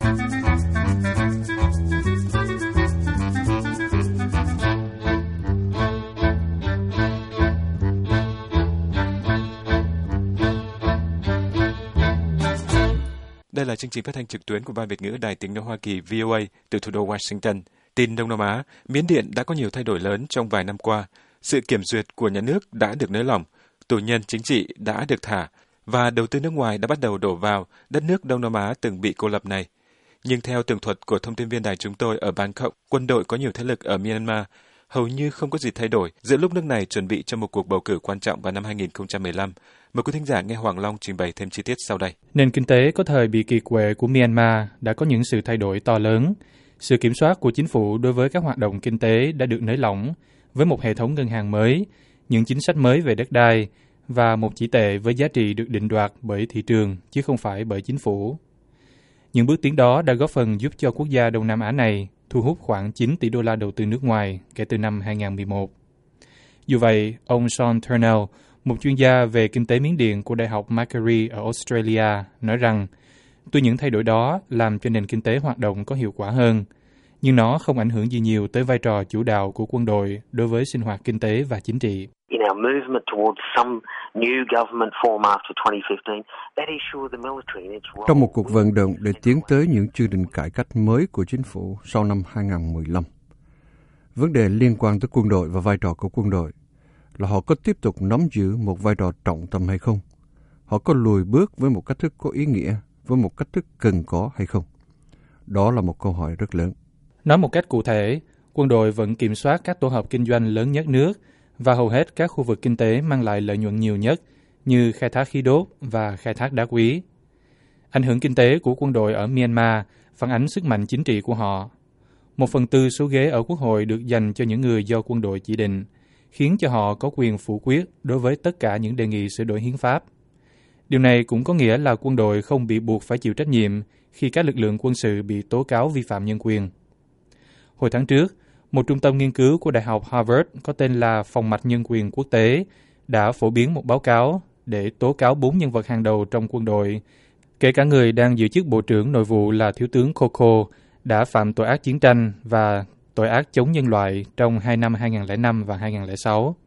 Đây là chương trình phát thanh trực tuyến của Ban Việt ngữ Đài Tiếng nói Hoa Kỳ VOA từ thủ đô Washington. Tin Đông Nam Á, Miến Điện đã có nhiều thay đổi lớn trong vài năm qua. Sự kiểm duyệt của nhà nước đã được nới lỏng, tù nhân chính trị đã được thả và đầu tư nước ngoài đã bắt đầu đổ vào đất nước Đông Nam Á từng bị cô lập này. Nhưng theo tường thuật của thông tin viên đài chúng tôi ở Bangkok, quân đội có nhiều thế lực ở Myanmar hầu như không có gì thay đổi giữa lúc nước này chuẩn bị cho một cuộc bầu cử quan trọng vào năm 2015. Mời quý thính giả nghe Hoàng Long trình bày thêm chi tiết sau đây. Nền kinh tế có thời bị kiệt quệ của Myanmar đã có những sự thay đổi to lớn. Sự kiểm soát của chính phủ đối với các hoạt động kinh tế đã được nới lỏng với một hệ thống ngân hàng mới, những chính sách mới về đất đai và một chỉ tệ với giá trị được định đoạt bởi thị trường chứ không phải bởi chính phủ. Những bước tiến đó đã góp phần giúp cho quốc gia Đông Nam Á này thu hút khoảng 9 tỷ đô la đầu tư nước ngoài kể từ năm 2011. Dù vậy, ông Sean Turnell, một chuyên gia về kinh tế Miến Điện của Đại học Macquarie ở Australia, nói rằng tuy những thay đổi đó làm cho nền kinh tế hoạt động có hiệu quả hơn, nhưng nó không ảnh hưởng gì nhiều tới vai trò chủ đạo của quân đội đối với sinh hoạt kinh tế và chính trị. Trong một cuộc vận động để tiến tới những chương trình cải cách mới của chính phủ sau năm 2015, vấn đề liên quan tới quân đội và vai trò của quân đội là họ có tiếp tục nắm giữ một vai trò trọng tâm hay không? Họ có lùi bước với một cách thức có ý nghĩa, với một cách thức cần có hay không? Đó là một câu hỏi rất lớn. Nói một cách cụ thể, quân đội vẫn kiểm soát các tổ hợp kinh doanh lớn nhất nước và hầu hết các khu vực kinh tế mang lại lợi nhuận nhiều nhất như khai thác khí đốt và khai thác đá quý. Ảnh hưởng kinh tế của quân đội ở Myanmar phản ánh sức mạnh chính trị của họ. 1/4 số ghế ở quốc hội được dành cho những người do quân đội chỉ định, khiến cho họ có quyền phủ quyết đối với tất cả những đề nghị sửa đổi hiến pháp. Điều này cũng có nghĩa là quân đội không bị buộc phải chịu trách nhiệm khi các lực lượng quân sự bị tố cáo vi phạm nhân quyền. Hồi tháng trước, Một trung tâm nghiên cứu của Đại học Harvard có tên là Phòng mạch nhân quyền quốc tế đã phổ biến một báo cáo để tố cáo 4 nhân vật hàng đầu trong quân đội, kể cả người đang giữ chức Bộ trưởng Nội vụ là Thiếu tướng Koko, đã phạm tội ác chiến tranh và tội ác chống nhân loại trong 2 năm 2005 và 2006.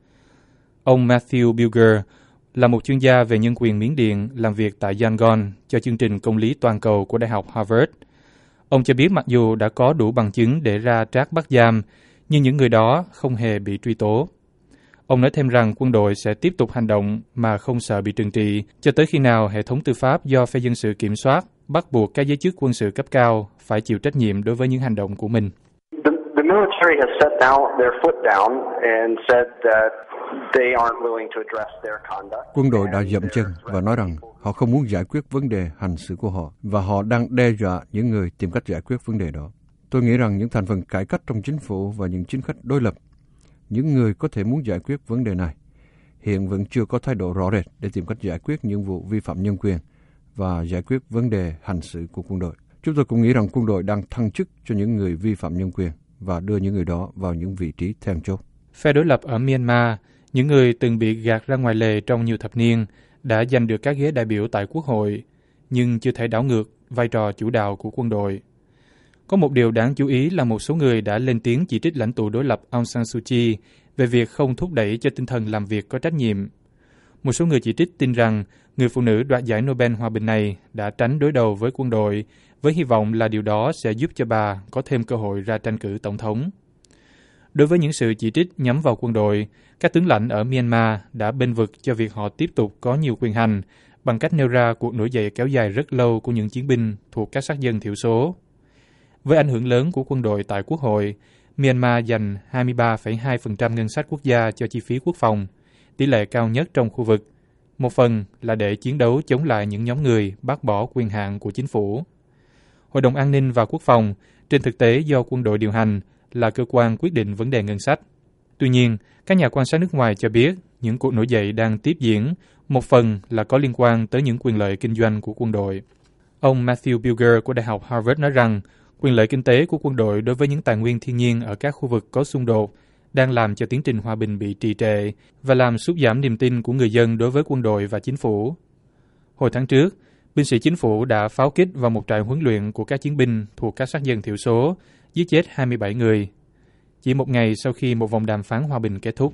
Ông Matthew Bilger là một chuyên gia về nhân quyền Miến Điện làm việc tại Yangon cho chương trình công lý toàn cầu của Đại học Harvard. Ông cho biết mặc dù đã có đủ bằng chứng để ra trác bắt giam, nhưng những người đó không hề bị truy tố. Ông nói thêm rằng quân đội sẽ tiếp tục hành động mà không sợ bị trừng trị cho tới khi nào hệ thống tư pháp do phe dân sự kiểm soát bắt buộc các giới chức quân sự cấp cao phải chịu trách nhiệm đối với những hành động của mình. The military has set their foot down and said that they aren't willing to address their conduct. Quân đội đã dậm chân và nói rằng họ không muốn giải quyết vấn đề hành xử của họ và họ đang đe dọa những người tìm cách giải quyết vấn đề đó. Tôi nghĩ rằng những thành phần cải cách trong chính phủ và những chính khách đối lập, những người có thể muốn giải quyết vấn đề này, hiện vẫn chưa có thái độ rõ rệt để tìm cách giải quyết những vụ vi phạm nhân quyền và giải quyết vấn đề hành xử của quân đội. Chúng tôi cũng nghĩ rằng quân đội đang thăng chức cho những người vi phạm nhân quyền và đưa những người đó vào những vị trí then chốt. Phe đối lập ở Myanmar, những người từng bị gạt ra ngoài lề trong nhiều thập niên, đã giành được các ghế đại biểu tại Quốc hội, nhưng chưa thể đảo ngược vai trò chủ đạo của quân đội. Có một điều đáng chú ý là một số người đã lên tiếng chỉ trích lãnh tụ đối lập Aung San Suu Kyi về việc không thúc đẩy cho tinh thần làm việc có trách nhiệm. Một số người chỉ trích tin rằng người phụ nữ đoạt giải Nobel Hòa bình này đã tránh đối đầu với quân đội, với hy vọng là điều đó sẽ giúp cho bà có thêm cơ hội ra tranh cử tổng thống. Đối với những sự chỉ trích nhắm vào quân đội, các tướng lãnh ở Myanmar đã bênh vực cho việc họ tiếp tục có nhiều quyền hành bằng cách nêu ra cuộc nổi dậy kéo dài rất lâu của những chiến binh thuộc các sắc dân thiểu số. Với ảnh hưởng lớn của quân đội tại Quốc hội, Myanmar dành 23,2% ngân sách quốc gia cho chi phí quốc phòng, tỷ lệ cao nhất trong khu vực. Một phần là để chiến đấu chống lại những nhóm người bác bỏ quyền hạn của chính phủ. Hội đồng An ninh và Quốc phòng, trên thực tế do quân đội điều hành, là cơ quan quyết định vấn đề ngân sách. Tuy nhiên, các nhà quan sát nước ngoài cho biết những cuộc nổi dậy đang tiếp diễn, một phần là có liên quan tới những quyền lợi kinh doanh của quân đội. Ông Matthew Bilger của Đại học Harvard nói rằng quyền lợi kinh tế của quân đội đối với những tài nguyên thiên nhiên ở các khu vực có xung đột đang làm cho tiến trình hòa bình bị trì trệ và làm sút giảm niềm tin của người dân đối với quân đội và chính phủ. Hồi tháng trước, binh sĩ chính phủ đã pháo kích vào một trại huấn luyện của các chiến binh thuộc các sắc dân thiểu số, giết chết 27 người. Chỉ một ngày sau khi một vòng đàm phán hòa bình kết thúc.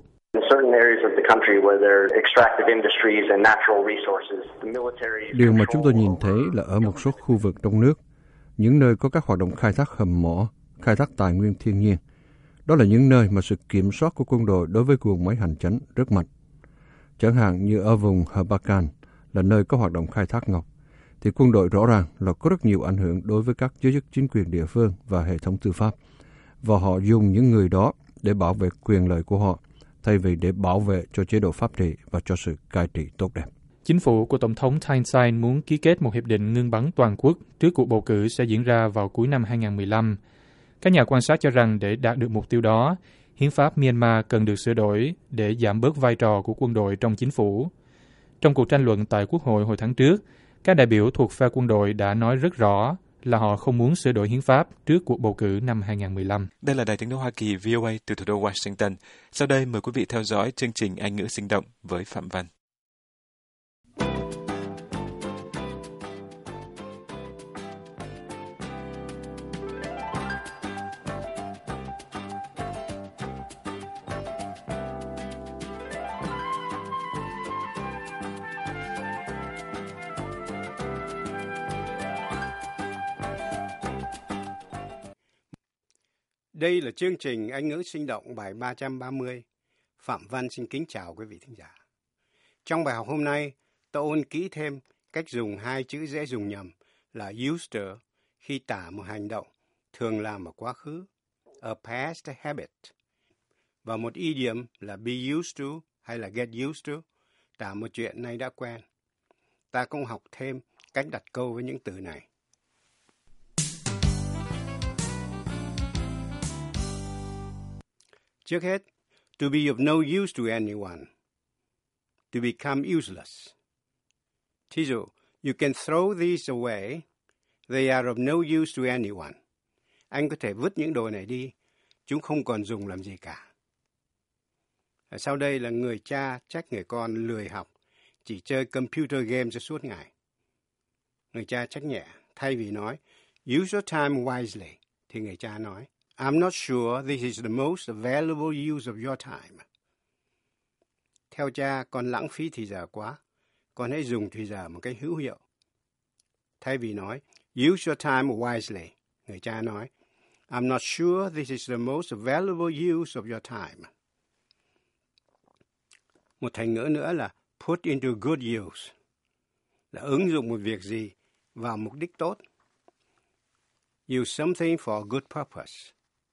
Điều mà chúng tôi nhìn thấy là ở một số khu vực trong nước, những nơi có các hoạt động khai thác hầm mỏ, khai thác tài nguyên thiên nhiên, đó là những nơi mà sự kiểm soát của quân đội đối với guồng máy hành chánh rất mạnh. Chẳng hạn như ở vùng Herbakan là nơi có hoạt động khai thác ngọc, thì quân đội rõ ràng là có rất nhiều ảnh hưởng đối với các giới chức chính quyền địa phương và hệ thống tư pháp, và họ dùng những người đó để bảo vệ quyền lợi của họ, thay vì để bảo vệ cho chế độ pháp trị và cho sự cai trị tốt đẹp. Chính phủ của Tổng thống Thein Sein muốn ký kết một hiệp định ngưng bắn toàn quốc trước cuộc bầu cử sẽ diễn ra vào cuối năm 2015. Các nhà quan sát cho rằng để đạt được mục tiêu đó, hiến pháp Myanmar cần được sửa đổi để giảm bớt vai trò của quân đội trong chính phủ. Trong cuộc tranh luận tại Quốc hội hồi tháng trước, các đại biểu thuộc phe quân đội đã nói rất rõ là họ không muốn sửa đổi hiến pháp trước cuộc bầu cử năm 2015. Đây là Đài Tiếng nói Hoa Kỳ VOA từ thủ đô Washington. Sau đây mời quý vị theo dõi chương trình Anh ngữ sinh động với Phạm Văn. Đây là chương trình Anh ngữ sinh động bài 330. Phạm Văn xin kính chào quý vị thính giả. Trong bài học hôm nay, tôi ôn kỹ thêm cách dùng hai chữ dễ dùng nhầm là used to khi tả một hành động thường làm ở quá khứ, a past habit, và một idiom là be used to hay là get used to, tả một chuyện nay đã quen. Ta cũng học thêm cách đặt câu với những từ này. Trước hết, to be of no use to anyone. To become useless. Thí dụ, you can throw these away. They are of no use to anyone. Anh có thể vứt những đồ này đi. chúng không còn dùng làm gì cả. Sau đây là người cha trách người con lười học, chỉ chơi computer game cho suốt ngày. Người cha trách nhẹ, thay vì nói, use your time wisely, thì người cha nói, I'm not sure this is the most valuable use of your time. Theo cha, con lãng phí thì giờ quá, con hãy dùng thì giờ một cách hữu hiệu. Thay vì nói, use your time wisely, người cha nói, I'm not sure this is the most valuable use of your time. Một thành ngữ nữa là put into good use, là ứng dụng một việc gì vào mục đích tốt. Use something for a good purpose.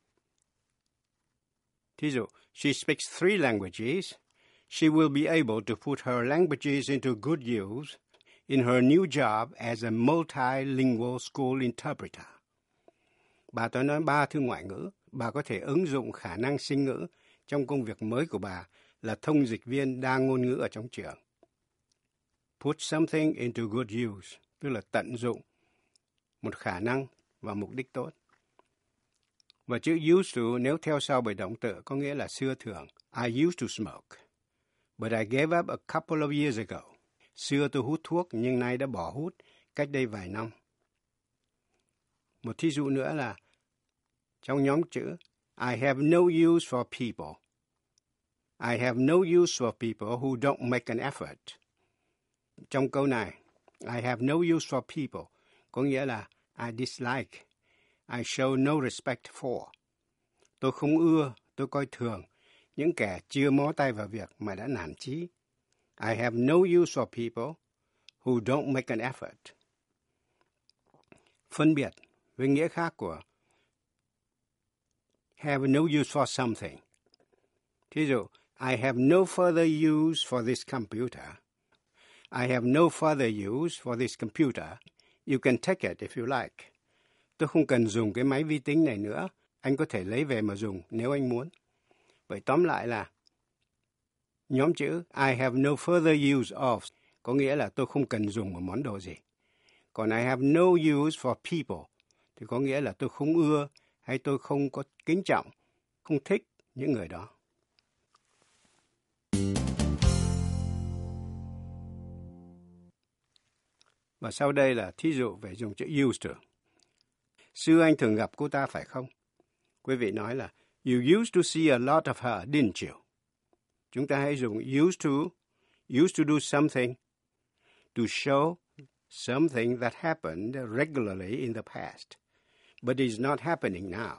Thí dụ, she speaks 3 languages. She will be able to put her languages into good use in her new job as a multilingual school interpreter. Bà tôi nói 3 thứ ngoại ngữ, bà có thể ứng dụng khả năng sinh ngữ trong công việc mới của bà là thông dịch viên đa ngôn ngữ ở trong trường. Put something into good use, tức là tận dụng một khả năng và mục đích tốt. Và chữ used to nếu theo sau bởi động từ có nghĩa là xưa thường. I used to smoke, but I gave up a couple of years ago. Xưa tôi hút thuốc nhưng nay đã bỏ hút cách đây vài năm. Một thí dụ nữa là trong nhóm chữ I have no use for people. I have no use for people who don't make an effort. Trong câu này, I have no use for people có nghĩa là I dislike, I show no respect for. Tôi không ưa, tôi coi thường những kẻ chưa mó tay vào việc mà đã nản chí. I have no use for people who don't make an effort. Phân biệt với nghĩa khác của have no use for something. Thí dụ, I have no further use for this computer. I have no further use for this computer. You can take it if you like. Tôi không cần dùng cái máy vi tính này nữa. Anh có thể lấy về mà dùng nếu anh muốn. Vậy tóm lại là nhóm chữ I have no further use of có nghĩa là tôi không cần dùng một món đồ gì. Còn I have no use for people thì có nghĩa là tôi không ưa hay tôi không có kính trọng, không thích những người đó. Và sau đây là thí dụ về dùng chữ used to. Xưa anh thường gặp cô ta phải không? Quý vị nói là you used to see a lot of her, didn't you? Chúng ta hãy dùng used to do something, to show something that happened regularly in the past, but is not happening now.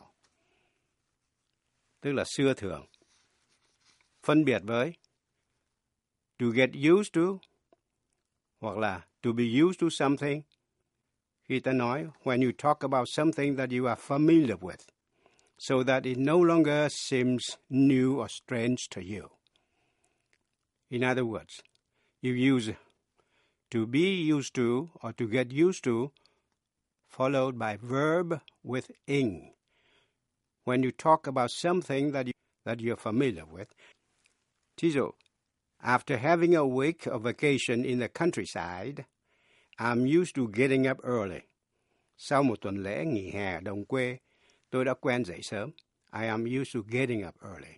Tức là xưa thường. Phân biệt với to get used to hoặc là to be used to something. Khi ta nói when you talk about something that you are familiar with, so that it no longer seems new or strange to you. In other words, you use to be used to or to get used to followed by verb with ing. When you talk about something that you're familiar with. Thí dụ, after having a week of vacation in the countryside, I'm used to getting up early. Sau một tuần lễ nghỉ hè ở đồng quê, tôi đã quen dậy sớm. I am used to getting up early.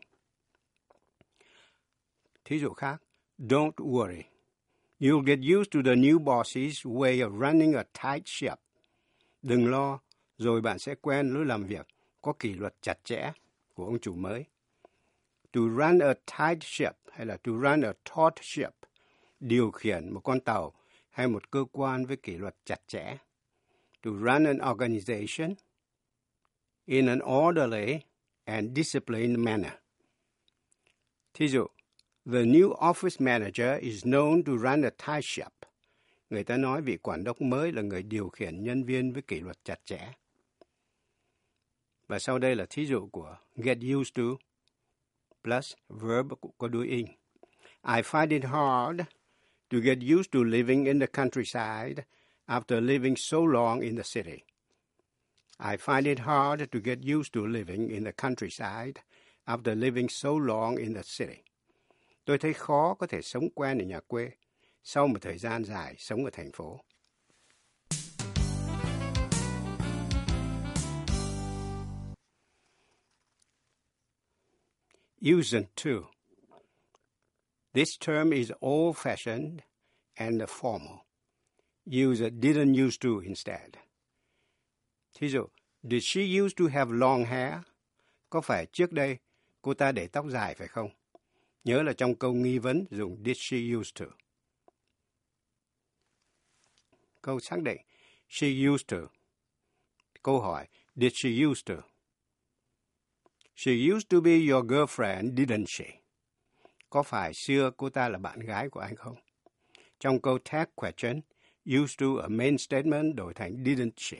Thí dụ khác, don't worry. You'll get used to the new boss's way of running a tight ship. Đừng lo, rồi bạn sẽ quen lối làm việc có kỷ luật chặt chẽ của ông chủ mới. To run a tight ship hay là to run a taut ship, điều khiển một con tàu hay một cơ quan với kỷ luật chặt chẽ. To run an organization in an orderly and disciplined manner. Thí dụ, the new office manager is known to run a tight ship. Người ta nói vị quản đốc mới là người điều khiển nhân viên với kỷ luật chặt chẽ. Và sau đây là thí dụ của get used to plus verb có đuôi ing. I find it hard to get used to living in the countryside after living so long in the city. I find it hard to get used to living in the countryside after living so long in the city. Tôi thấy khó có thể sống quen ở nhà quê sau một thời gian dài sống ở thành phố. Used to. This term is old-fashioned and formal. Use didn't used to instead. Thí dụ, did she used to have long hair? Có phải trước đây cô ta để tóc dài phải không? Nhớ là trong câu nghi vấn dùng did she used to. Câu xác định, she used to. Câu hỏi, did she used to? She used to be your girlfriend, didn't she? Có phải xưa cô ta là bạn gái của anh không? Trong câu tag question, used to ở main statement đổi thành didn't she.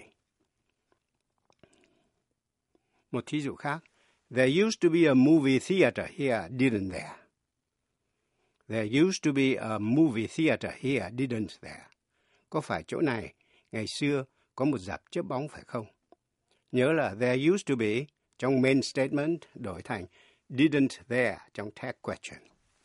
Một thí dụ khác, there used to be a movie theater here, didn't there? There used to be a movie theater here, didn't there? Có phải chỗ này ngày xưa có một rạp chớp bóng phải không? Nhớ là there used to be trong main statement đổi thành didn't there trong tag question.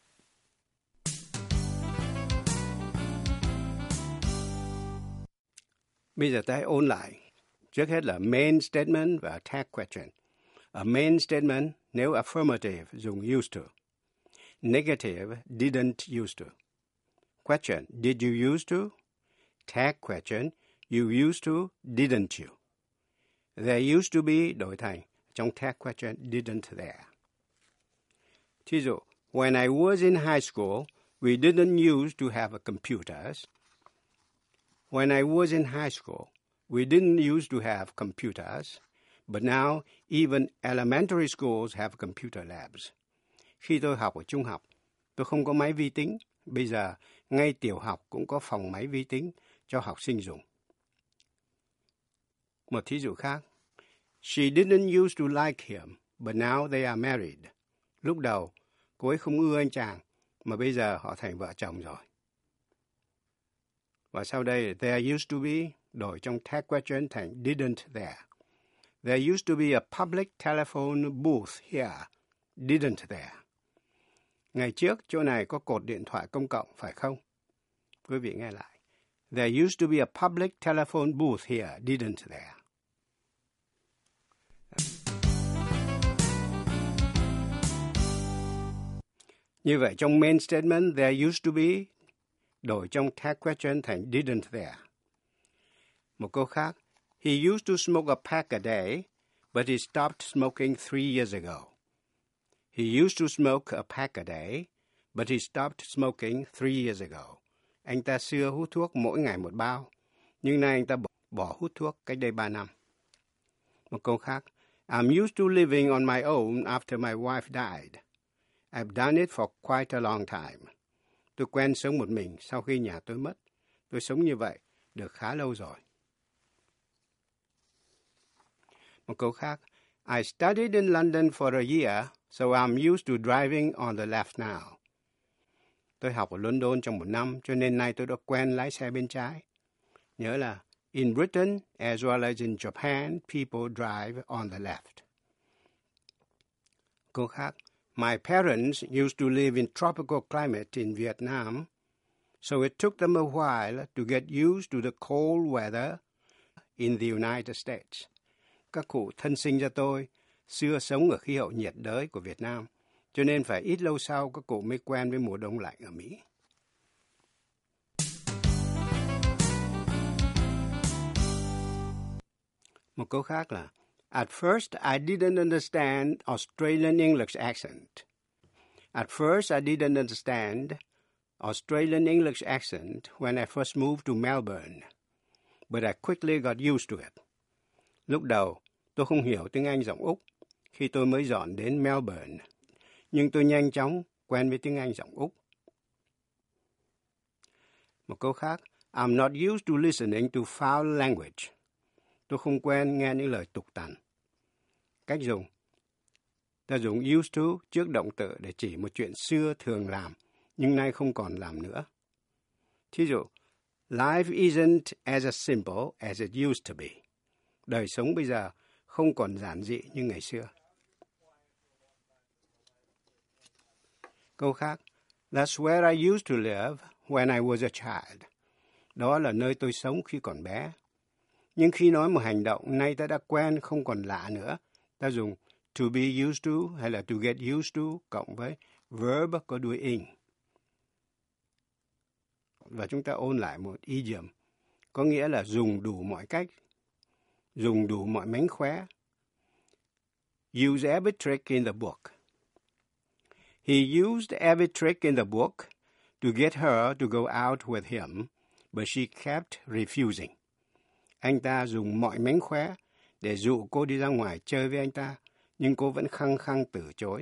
Bây giờ ta hãy ôn lại. Trước hết là main statement và tag question. Ở main statement, nếu affirmative dùng used to. Negative, didn't used to. Question, did you used to? Tag question, you used to, didn't you? There used to be đổi thành trong tag question, didn't there. Thí dụ, when I was in high school, we didn't used to have computers. When I was in high school, we didn't used to have computers, but now even elementary schools have computer labs. Khi tôi học ở trung học, tôi không có máy vi tính. Bây giờ, ngay tiểu học cũng có phòng máy vi tính cho học sinh dùng. Một thí dụ khác. She didn't used to like him, but now they are married. Lúc đầu, cô ấy không ưa anh chàng, mà bây giờ họ thành vợ chồng rồi. Và sau đây, there used to be, đổi trong tag question thành didn't there. There used to be a public telephone booth here, didn't there? Ngày trước, chỗ này có cột điện thoại công cộng, phải không? Quý vị nghe lại. There used to be a public telephone booth here, didn't there? Như vậy, trong main statement, there used to be, đổi trong tag question thành didn't there. Một câu khác, he used to smoke a pack a day, but he stopped smoking 3 years ago. He used to smoke a pack a day, but he stopped smoking 3 years ago. Anh ta xưa hút thuốc mỗi ngày một bao, nhưng nay anh ta bỏ hút thuốc cách đây 3 năm. Một câu khác, I'm used to living on my own after my wife died. I've done it for quite a long time. Tôi quen sống một mình sau khi nhà tôi mất. Tôi sống như vậy được khá lâu rồi. Một câu khác, I studied in London for a year, so I'm used to driving on the left now. Tôi học ở London trong 1 năm, cho nên nay tôi đã quen lái xe bên trái. Nhớ là, in Britain, as well as in Japan, people drive on the left. Câu khác, my parents used to live in tropical climate in Vietnam, so it took them a while to get used to the cold weather in the United States. Các cụ thân sinh ra tôi, xưa sống ở khí hậu nhiệt đới của Việt Nam, cho nên phải ít lâu sau các cụ mới quen với mùa đông lạnh ở Mỹ. Một câu khác là, at first I didn't understand Australian English accent. At first I didn't understand Australian English accent when I first moved to Melbourne, but I quickly got used to it. Lúc đầu, tôi không hiểu tiếng Anh giọng Úc khi tôi mới dọn đến Melbourne, nhưng tôi nhanh chóng quen với tiếng Anh giọng Úc. Một câu khác, I'm not used to listening to foul language. Tôi không quen nghe những lời tục tằn. Cách dùng, ta dùng used to trước động từ để chỉ một chuyện xưa thường làm, nhưng nay không còn làm nữa. Thí dụ, life isn't as simple as it used to be. Đời sống bây giờ không còn giản dị như ngày xưa. Câu khác, that's where I used to live when I was a child. Đó là nơi tôi sống khi còn bé. Nhưng khi nói một hành động, nay ta đã quen, không còn lạ nữa. Ta dùng to be used to hay là to get used to cộng với verb có đuôi ing. Và chúng ta ôn lại một idiom, có nghĩa là dùng đủ mọi cách, dùng đủ mọi mánh khóe. Use every trick in the book. He used every trick in the book to get her to go out with him, but she kept refusing. Anh ta dùng mọi mánh khóe để dụ cô đi ra ngoài chơi với anh ta, nhưng cô vẫn khăng khăng từ chối.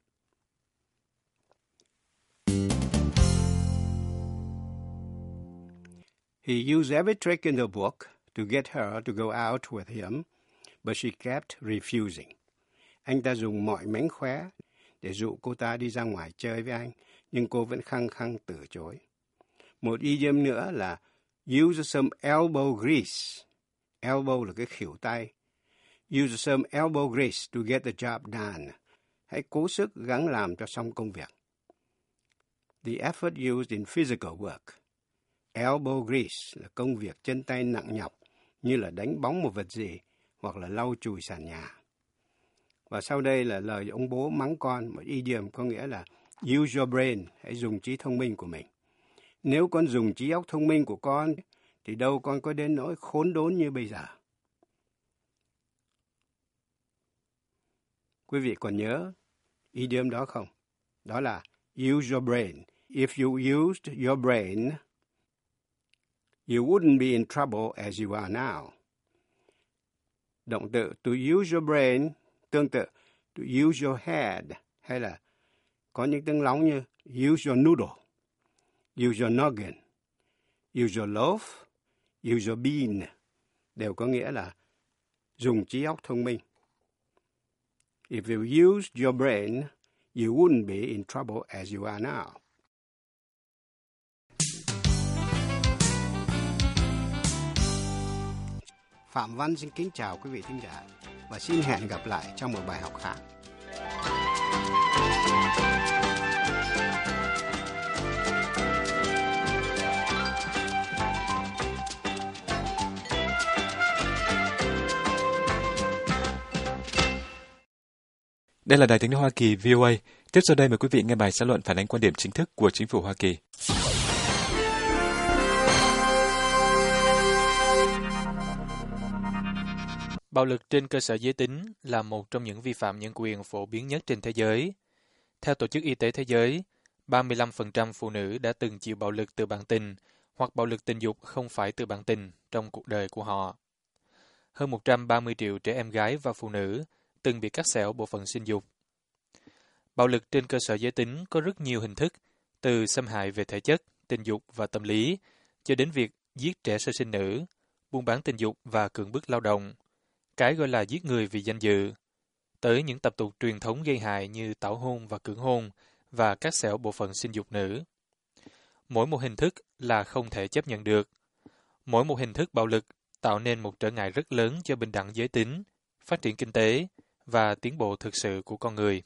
He used every trick in the book to get her to go out with him, but she kept refusing. Anh ta dùng mọi mánh khóe để dụ cô ta đi ra ngoài chơi với anh, nhưng cô vẫn khăng khăng từ chối. Một idiom nữa là use some elbow grease. Elbow là cái khuỷu tay. Use some elbow grease to get the job done. Hãy cố sức gắng làm cho xong công việc. The effort used in physical work. Elbow grease là công việc chân tay nặng nhọc, như là đánh bóng một vật gì hoặc là lau chùi sàn nhà. Và sau đây là lời ông bố mắng con, một idiom có nghĩa là use your brain, hãy dùng trí thông minh của mình. Nếu con dùng trí óc thông minh của con, thì đâu con có đến nỗi khốn đốn như bây giờ. Quý vị còn nhớ idiom đó không? Đó là use your brain. If you used your brain, you wouldn't be in trouble as you are now. Động từ to use your brain tương tự to use your head, hay là có những tiếng lóng như use your noodle, use your noggin, use your loaf, use your bean, đều có nghĩa là dùng trí óc thông minh. If you used your brain, you wouldn't be in trouble as you are now. Phạm Văn xin kính chào quý vị thính giả và xin hẹn gặp lại trong một bài học khác. Đây là Đài Tiếng nói Hoa Kỳ VOA. Tiếp sau đây mời quý vị nghe bài xã luận phản ánh quan điểm chính thức của chính phủ Hoa Kỳ. Bạo lực trên cơ sở giới tính là một trong những vi phạm nhân quyền phổ biến nhất trên thế giới. Theo Tổ chức Y tế Thế giới, 35% phụ nữ đã từng chịu bạo lực từ bạn tình hoặc bạo lực tình dục không phải từ bạn tình trong cuộc đời của họ. Hơn 130 triệu trẻ em gái và phụ nữ từng bị cắt xẻo bộ phận sinh dục. Bạo lực trên cơ sở giới tính có rất nhiều hình thức, từ xâm hại về thể chất, tình dục và tâm lý, cho đến việc giết trẻ sơ sinh nữ, buôn bán tình dục và cưỡng bức lao động, cái gọi là giết người vì danh dự, tới những tập tục truyền thống gây hại như tảo hôn và cưỡng hôn và cắt xẻo bộ phận sinh dục nữ. Mỗi một hình thức là không thể chấp nhận được. Mỗi một hình thức bạo lực tạo nên một trở ngại rất lớn cho bình đẳng giới tính, phát triển kinh tế và tiến bộ thực sự của con người.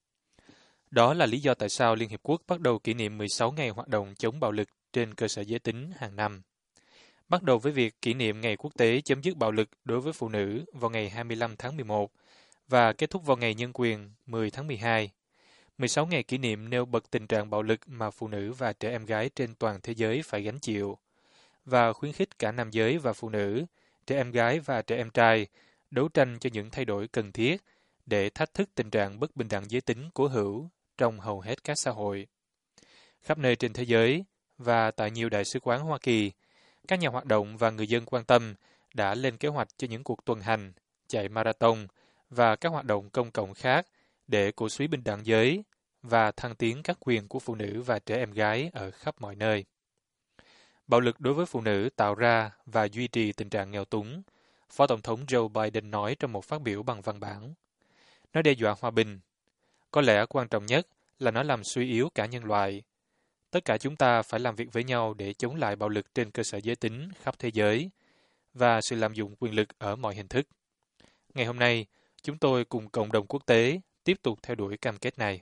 Đó là lý do tại sao Liên Hiệp Quốc bắt đầu kỷ niệm 16 ngày hoạt động chống bạo lực trên cơ sở giới tính hàng năm. Bắt đầu với việc kỷ niệm Ngày Quốc tế chấm dứt bạo lực đối với phụ nữ vào ngày 25 tháng 11 và kết thúc vào ngày Nhân quyền 10 tháng 12. 16 ngày kỷ niệm nêu bật tình trạng bạo lực mà phụ nữ và trẻ em gái trên toàn thế giới phải gánh chịu và khuyến khích cả nam giới và phụ nữ, trẻ em gái và trẻ em trai đấu tranh cho những thay đổi cần thiết để thách thức tình trạng bất bình đẳng giới tính cố hữu trong hầu hết các xã hội. Khắp nơi trên thế giới và tại nhiều đại sứ quán Hoa Kỳ, các nhà hoạt động và người dân quan tâm đã lên kế hoạch cho những cuộc tuần hành, chạy marathon và các hoạt động công cộng khác để cổ suý bình đẳng giới và thăng tiến các quyền của phụ nữ và trẻ em gái ở khắp mọi nơi. Bạo lực đối với phụ nữ tạo ra và duy trì tình trạng nghèo túng, Phó Tổng thống Joe Biden nói trong một phát biểu bằng văn bản. Nó đe dọa hòa bình. Có lẽ quan trọng nhất là nó làm suy yếu cả nhân loại. Tất cả chúng ta phải làm việc với nhau để chống lại bạo lực trên cơ sở giới tính khắp thế giới và sự lạm dụng quyền lực ở mọi hình thức. Ngày hôm nay, chúng tôi cùng cộng đồng quốc tế tiếp tục theo đuổi cam kết này.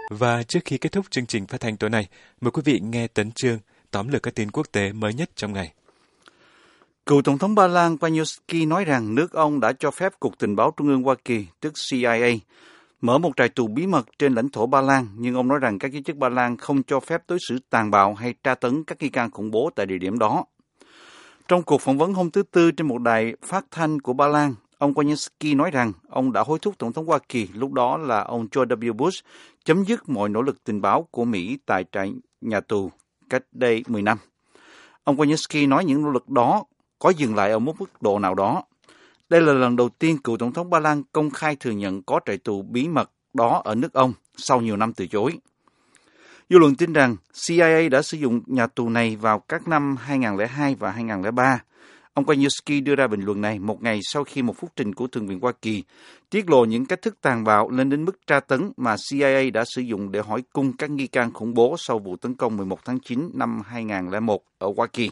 Và trước khi kết thúc chương trình phát thanh tối nay, mời quý vị nghe Tấn Chương tóm lược các tin quốc tế mới nhất trong ngày. Cựu Tổng thống Ba Lan Paniewski nói rằng nước ông đã cho phép Cục Tình báo Trung ương Hoa Kỳ, tức CIA, mở một trại tù bí mật trên lãnh thổ Ba Lan, nhưng ông nói rằng các giới chức Ba Lan không cho phép đối xử tàn bạo hay tra tấn các nghi can khủng bố tại địa điểm đó. Trong cuộc phỏng vấn hôm thứ Tư trên một đài phát thanh của Ba Lan, ông Paniewski nói rằng ông đã hối thúc Tổng thống Hoa Kỳ, lúc đó là ông George W. Bush, chấm dứt mọi nỗ lực tình báo của Mỹ tại trại nhà tù cách đây 10 năm. Ông Paniewski nói những nỗ lực đó có dừng lại ở một mức độ nào đó. Đây là lần đầu tiên cựu Tổng thống Ba Lan công khai thừa nhận có trại tù bí mật đó ở nước ông sau nhiều năm từ chối. Dư luận tin rằng CIA đã sử dụng nhà tù này vào các năm 2002 và 2003. Ông Paniewski đưa ra bình luận này một ngày sau khi một phúc trình của Thượng viện Hoa Kỳ tiết lộ những cách thức tàn bạo lên đến mức tra tấn mà CIA đã sử dụng để hỏi cung các nghi can khủng bố sau vụ tấn công 11 tháng 9 năm 2001 ở Hoa Kỳ.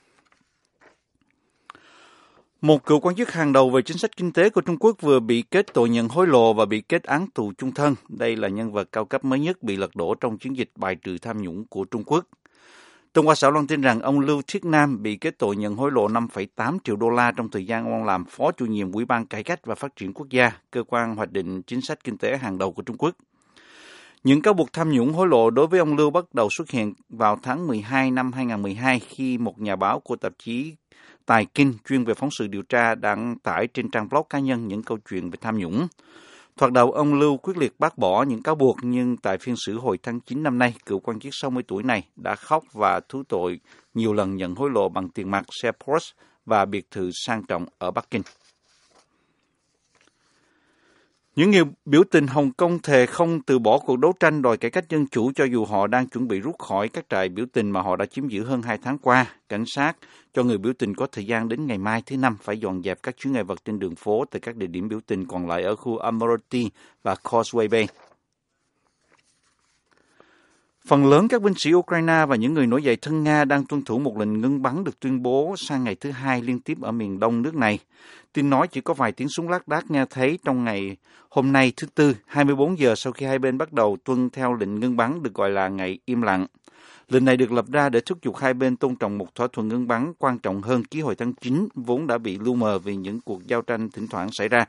Một cựu quan chức hàng đầu về chính sách kinh tế của Trung Quốc vừa bị kết tội nhận hối lộ và bị kết án tù chung thân. Đây là nhân vật cao cấp mới nhất bị lật đổ trong chiến dịch bài trừ tham nhũng của Trung Quốc. Tân Hoa Xã loan tin rằng ông Lưu Thiết Nam bị kết tội nhận hối lộ 5,8 triệu đô la trong thời gian ông làm phó chủ nhiệm Ủy ban Cải cách và Phát triển Quốc gia, cơ quan hoạch định chính sách kinh tế hàng đầu của Trung Quốc. Những cáo buộc tham nhũng hối lộ đối với ông Lưu bắt đầu xuất hiện vào tháng 12 năm 2012 khi một nhà báo của tạp chí Tài Kinh chuyên về phóng sự điều tra đăng tải trên trang blog cá nhân những câu chuyện về tham nhũng. Thoạt đầu, ông Lưu quyết liệt bác bỏ những cáo buộc, nhưng tại phiên xử hồi tháng 9 năm nay, cựu quan chức 60 tuổi này đã khóc và thú tội nhiều lần nhận hối lộ bằng tiền mặt, xe Porsche và biệt thự sang trọng ở Bắc Kinh. Những người biểu tình Hồng Kông thề không từ bỏ cuộc đấu tranh đòi cải cách dân chủ cho dù họ đang chuẩn bị rút khỏi các trại biểu tình mà họ đã chiếm giữ hơn 2 tháng qua. Cảnh sát cho người biểu tình có thời gian đến ngày mai thứ Năm phải dọn dẹp các chướng ngại vật trên đường phố tại các địa điểm biểu tình còn lại ở khu Admiralty và Causeway Bay. Phần lớn các binh sĩ Ukraine và những người nổi dậy thân Nga đang tuân thủ một lệnh ngưng bắn được tuyên bố sang ngày thứ Hai liên tiếp ở miền đông nước này. Tin nói chỉ có vài tiếng súng lác đác nghe thấy trong ngày hôm nay thứ Tư, 24 giờ sau khi hai bên bắt đầu tuân theo lệnh ngưng bắn được gọi là ngày im lặng. Lệnh này được lập ra để thúc giục hai bên tôn trọng một thỏa thuận ngưng bắn quan trọng hơn ký hồi tháng 9, vốn đã bị lu mờ vì những cuộc giao tranh thỉnh thoảng xảy ra.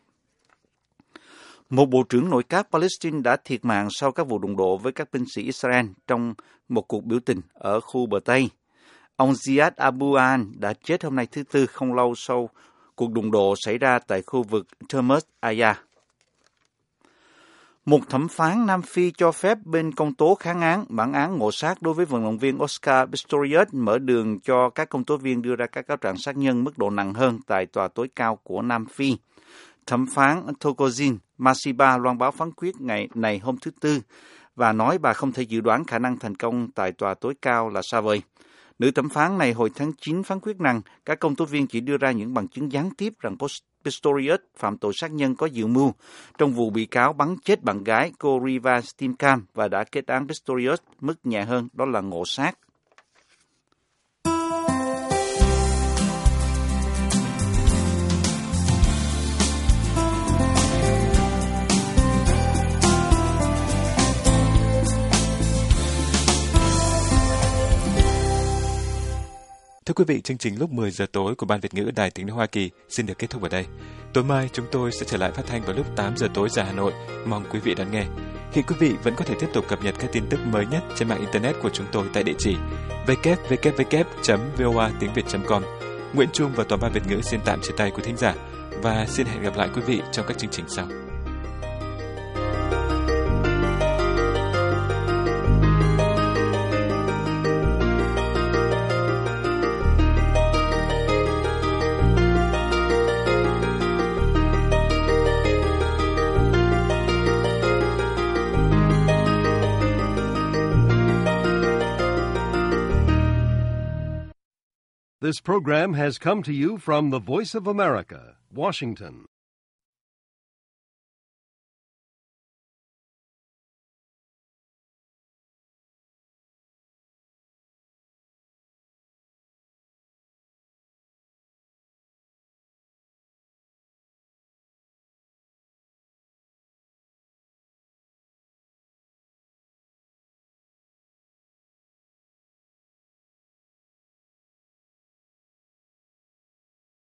Một bộ trưởng nội các Palestine đã thiệt mạng sau các vụ đụng độ với các binh sĩ Israel trong một cuộc biểu tình ở khu bờ Tây. Ông Ziad Abu An đã chết hôm nay thứ Tư không lâu sau cuộc đụng độ xảy ra tại khu vực Termus Aya. Một thẩm phán Nam Phi cho phép bên công tố kháng án bản án ngộ sát đối với vận động viên Oscar Pistorius, mở đường cho các công tố viên đưa ra các cáo trạng sát nhân mức độ nặng hơn tại tòa tối cao của Nam Phi. Thẩm phán Thokozin Masiba loan báo phán quyết ngày này hôm thứ Tư và nói bà không thể dự đoán khả năng thành công tại tòa tối cao là xa vời. Nữ thẩm phán này hồi tháng 9 phán quyết rằng các công tố viên chỉ đưa ra những bằng chứng gián tiếp rằng Pistorius phạm tội sát nhân có dự mưu trong vụ bị cáo bắn chết bạn gái cô Riva Steenkamp và đã kết án Pistorius mức nhẹ hơn, đó là ngộ sát. Thưa quý vị, chương trình lúc 10 giờ tối của Ban Việt ngữ Đài Tiếng nói Hoa Kỳ xin được kết thúc ở đây. Tối mai chúng tôi sẽ trở lại phát thanh vào lúc 8 giờ tối giờ Hà Nội. Mong quý vị đón nghe. Hiện quý vị vẫn có thể tiếp tục cập nhật các tin tức mới nhất trên mạng Internet của chúng tôi tại địa chỉ www.voatiengviet.com. Nguyễn Trung và toàn ban Việt ngữ xin tạm chia tay quý thính giả và xin hẹn gặp lại quý vị trong các chương trình sau. This program has come to you from the Voice of America, Washington.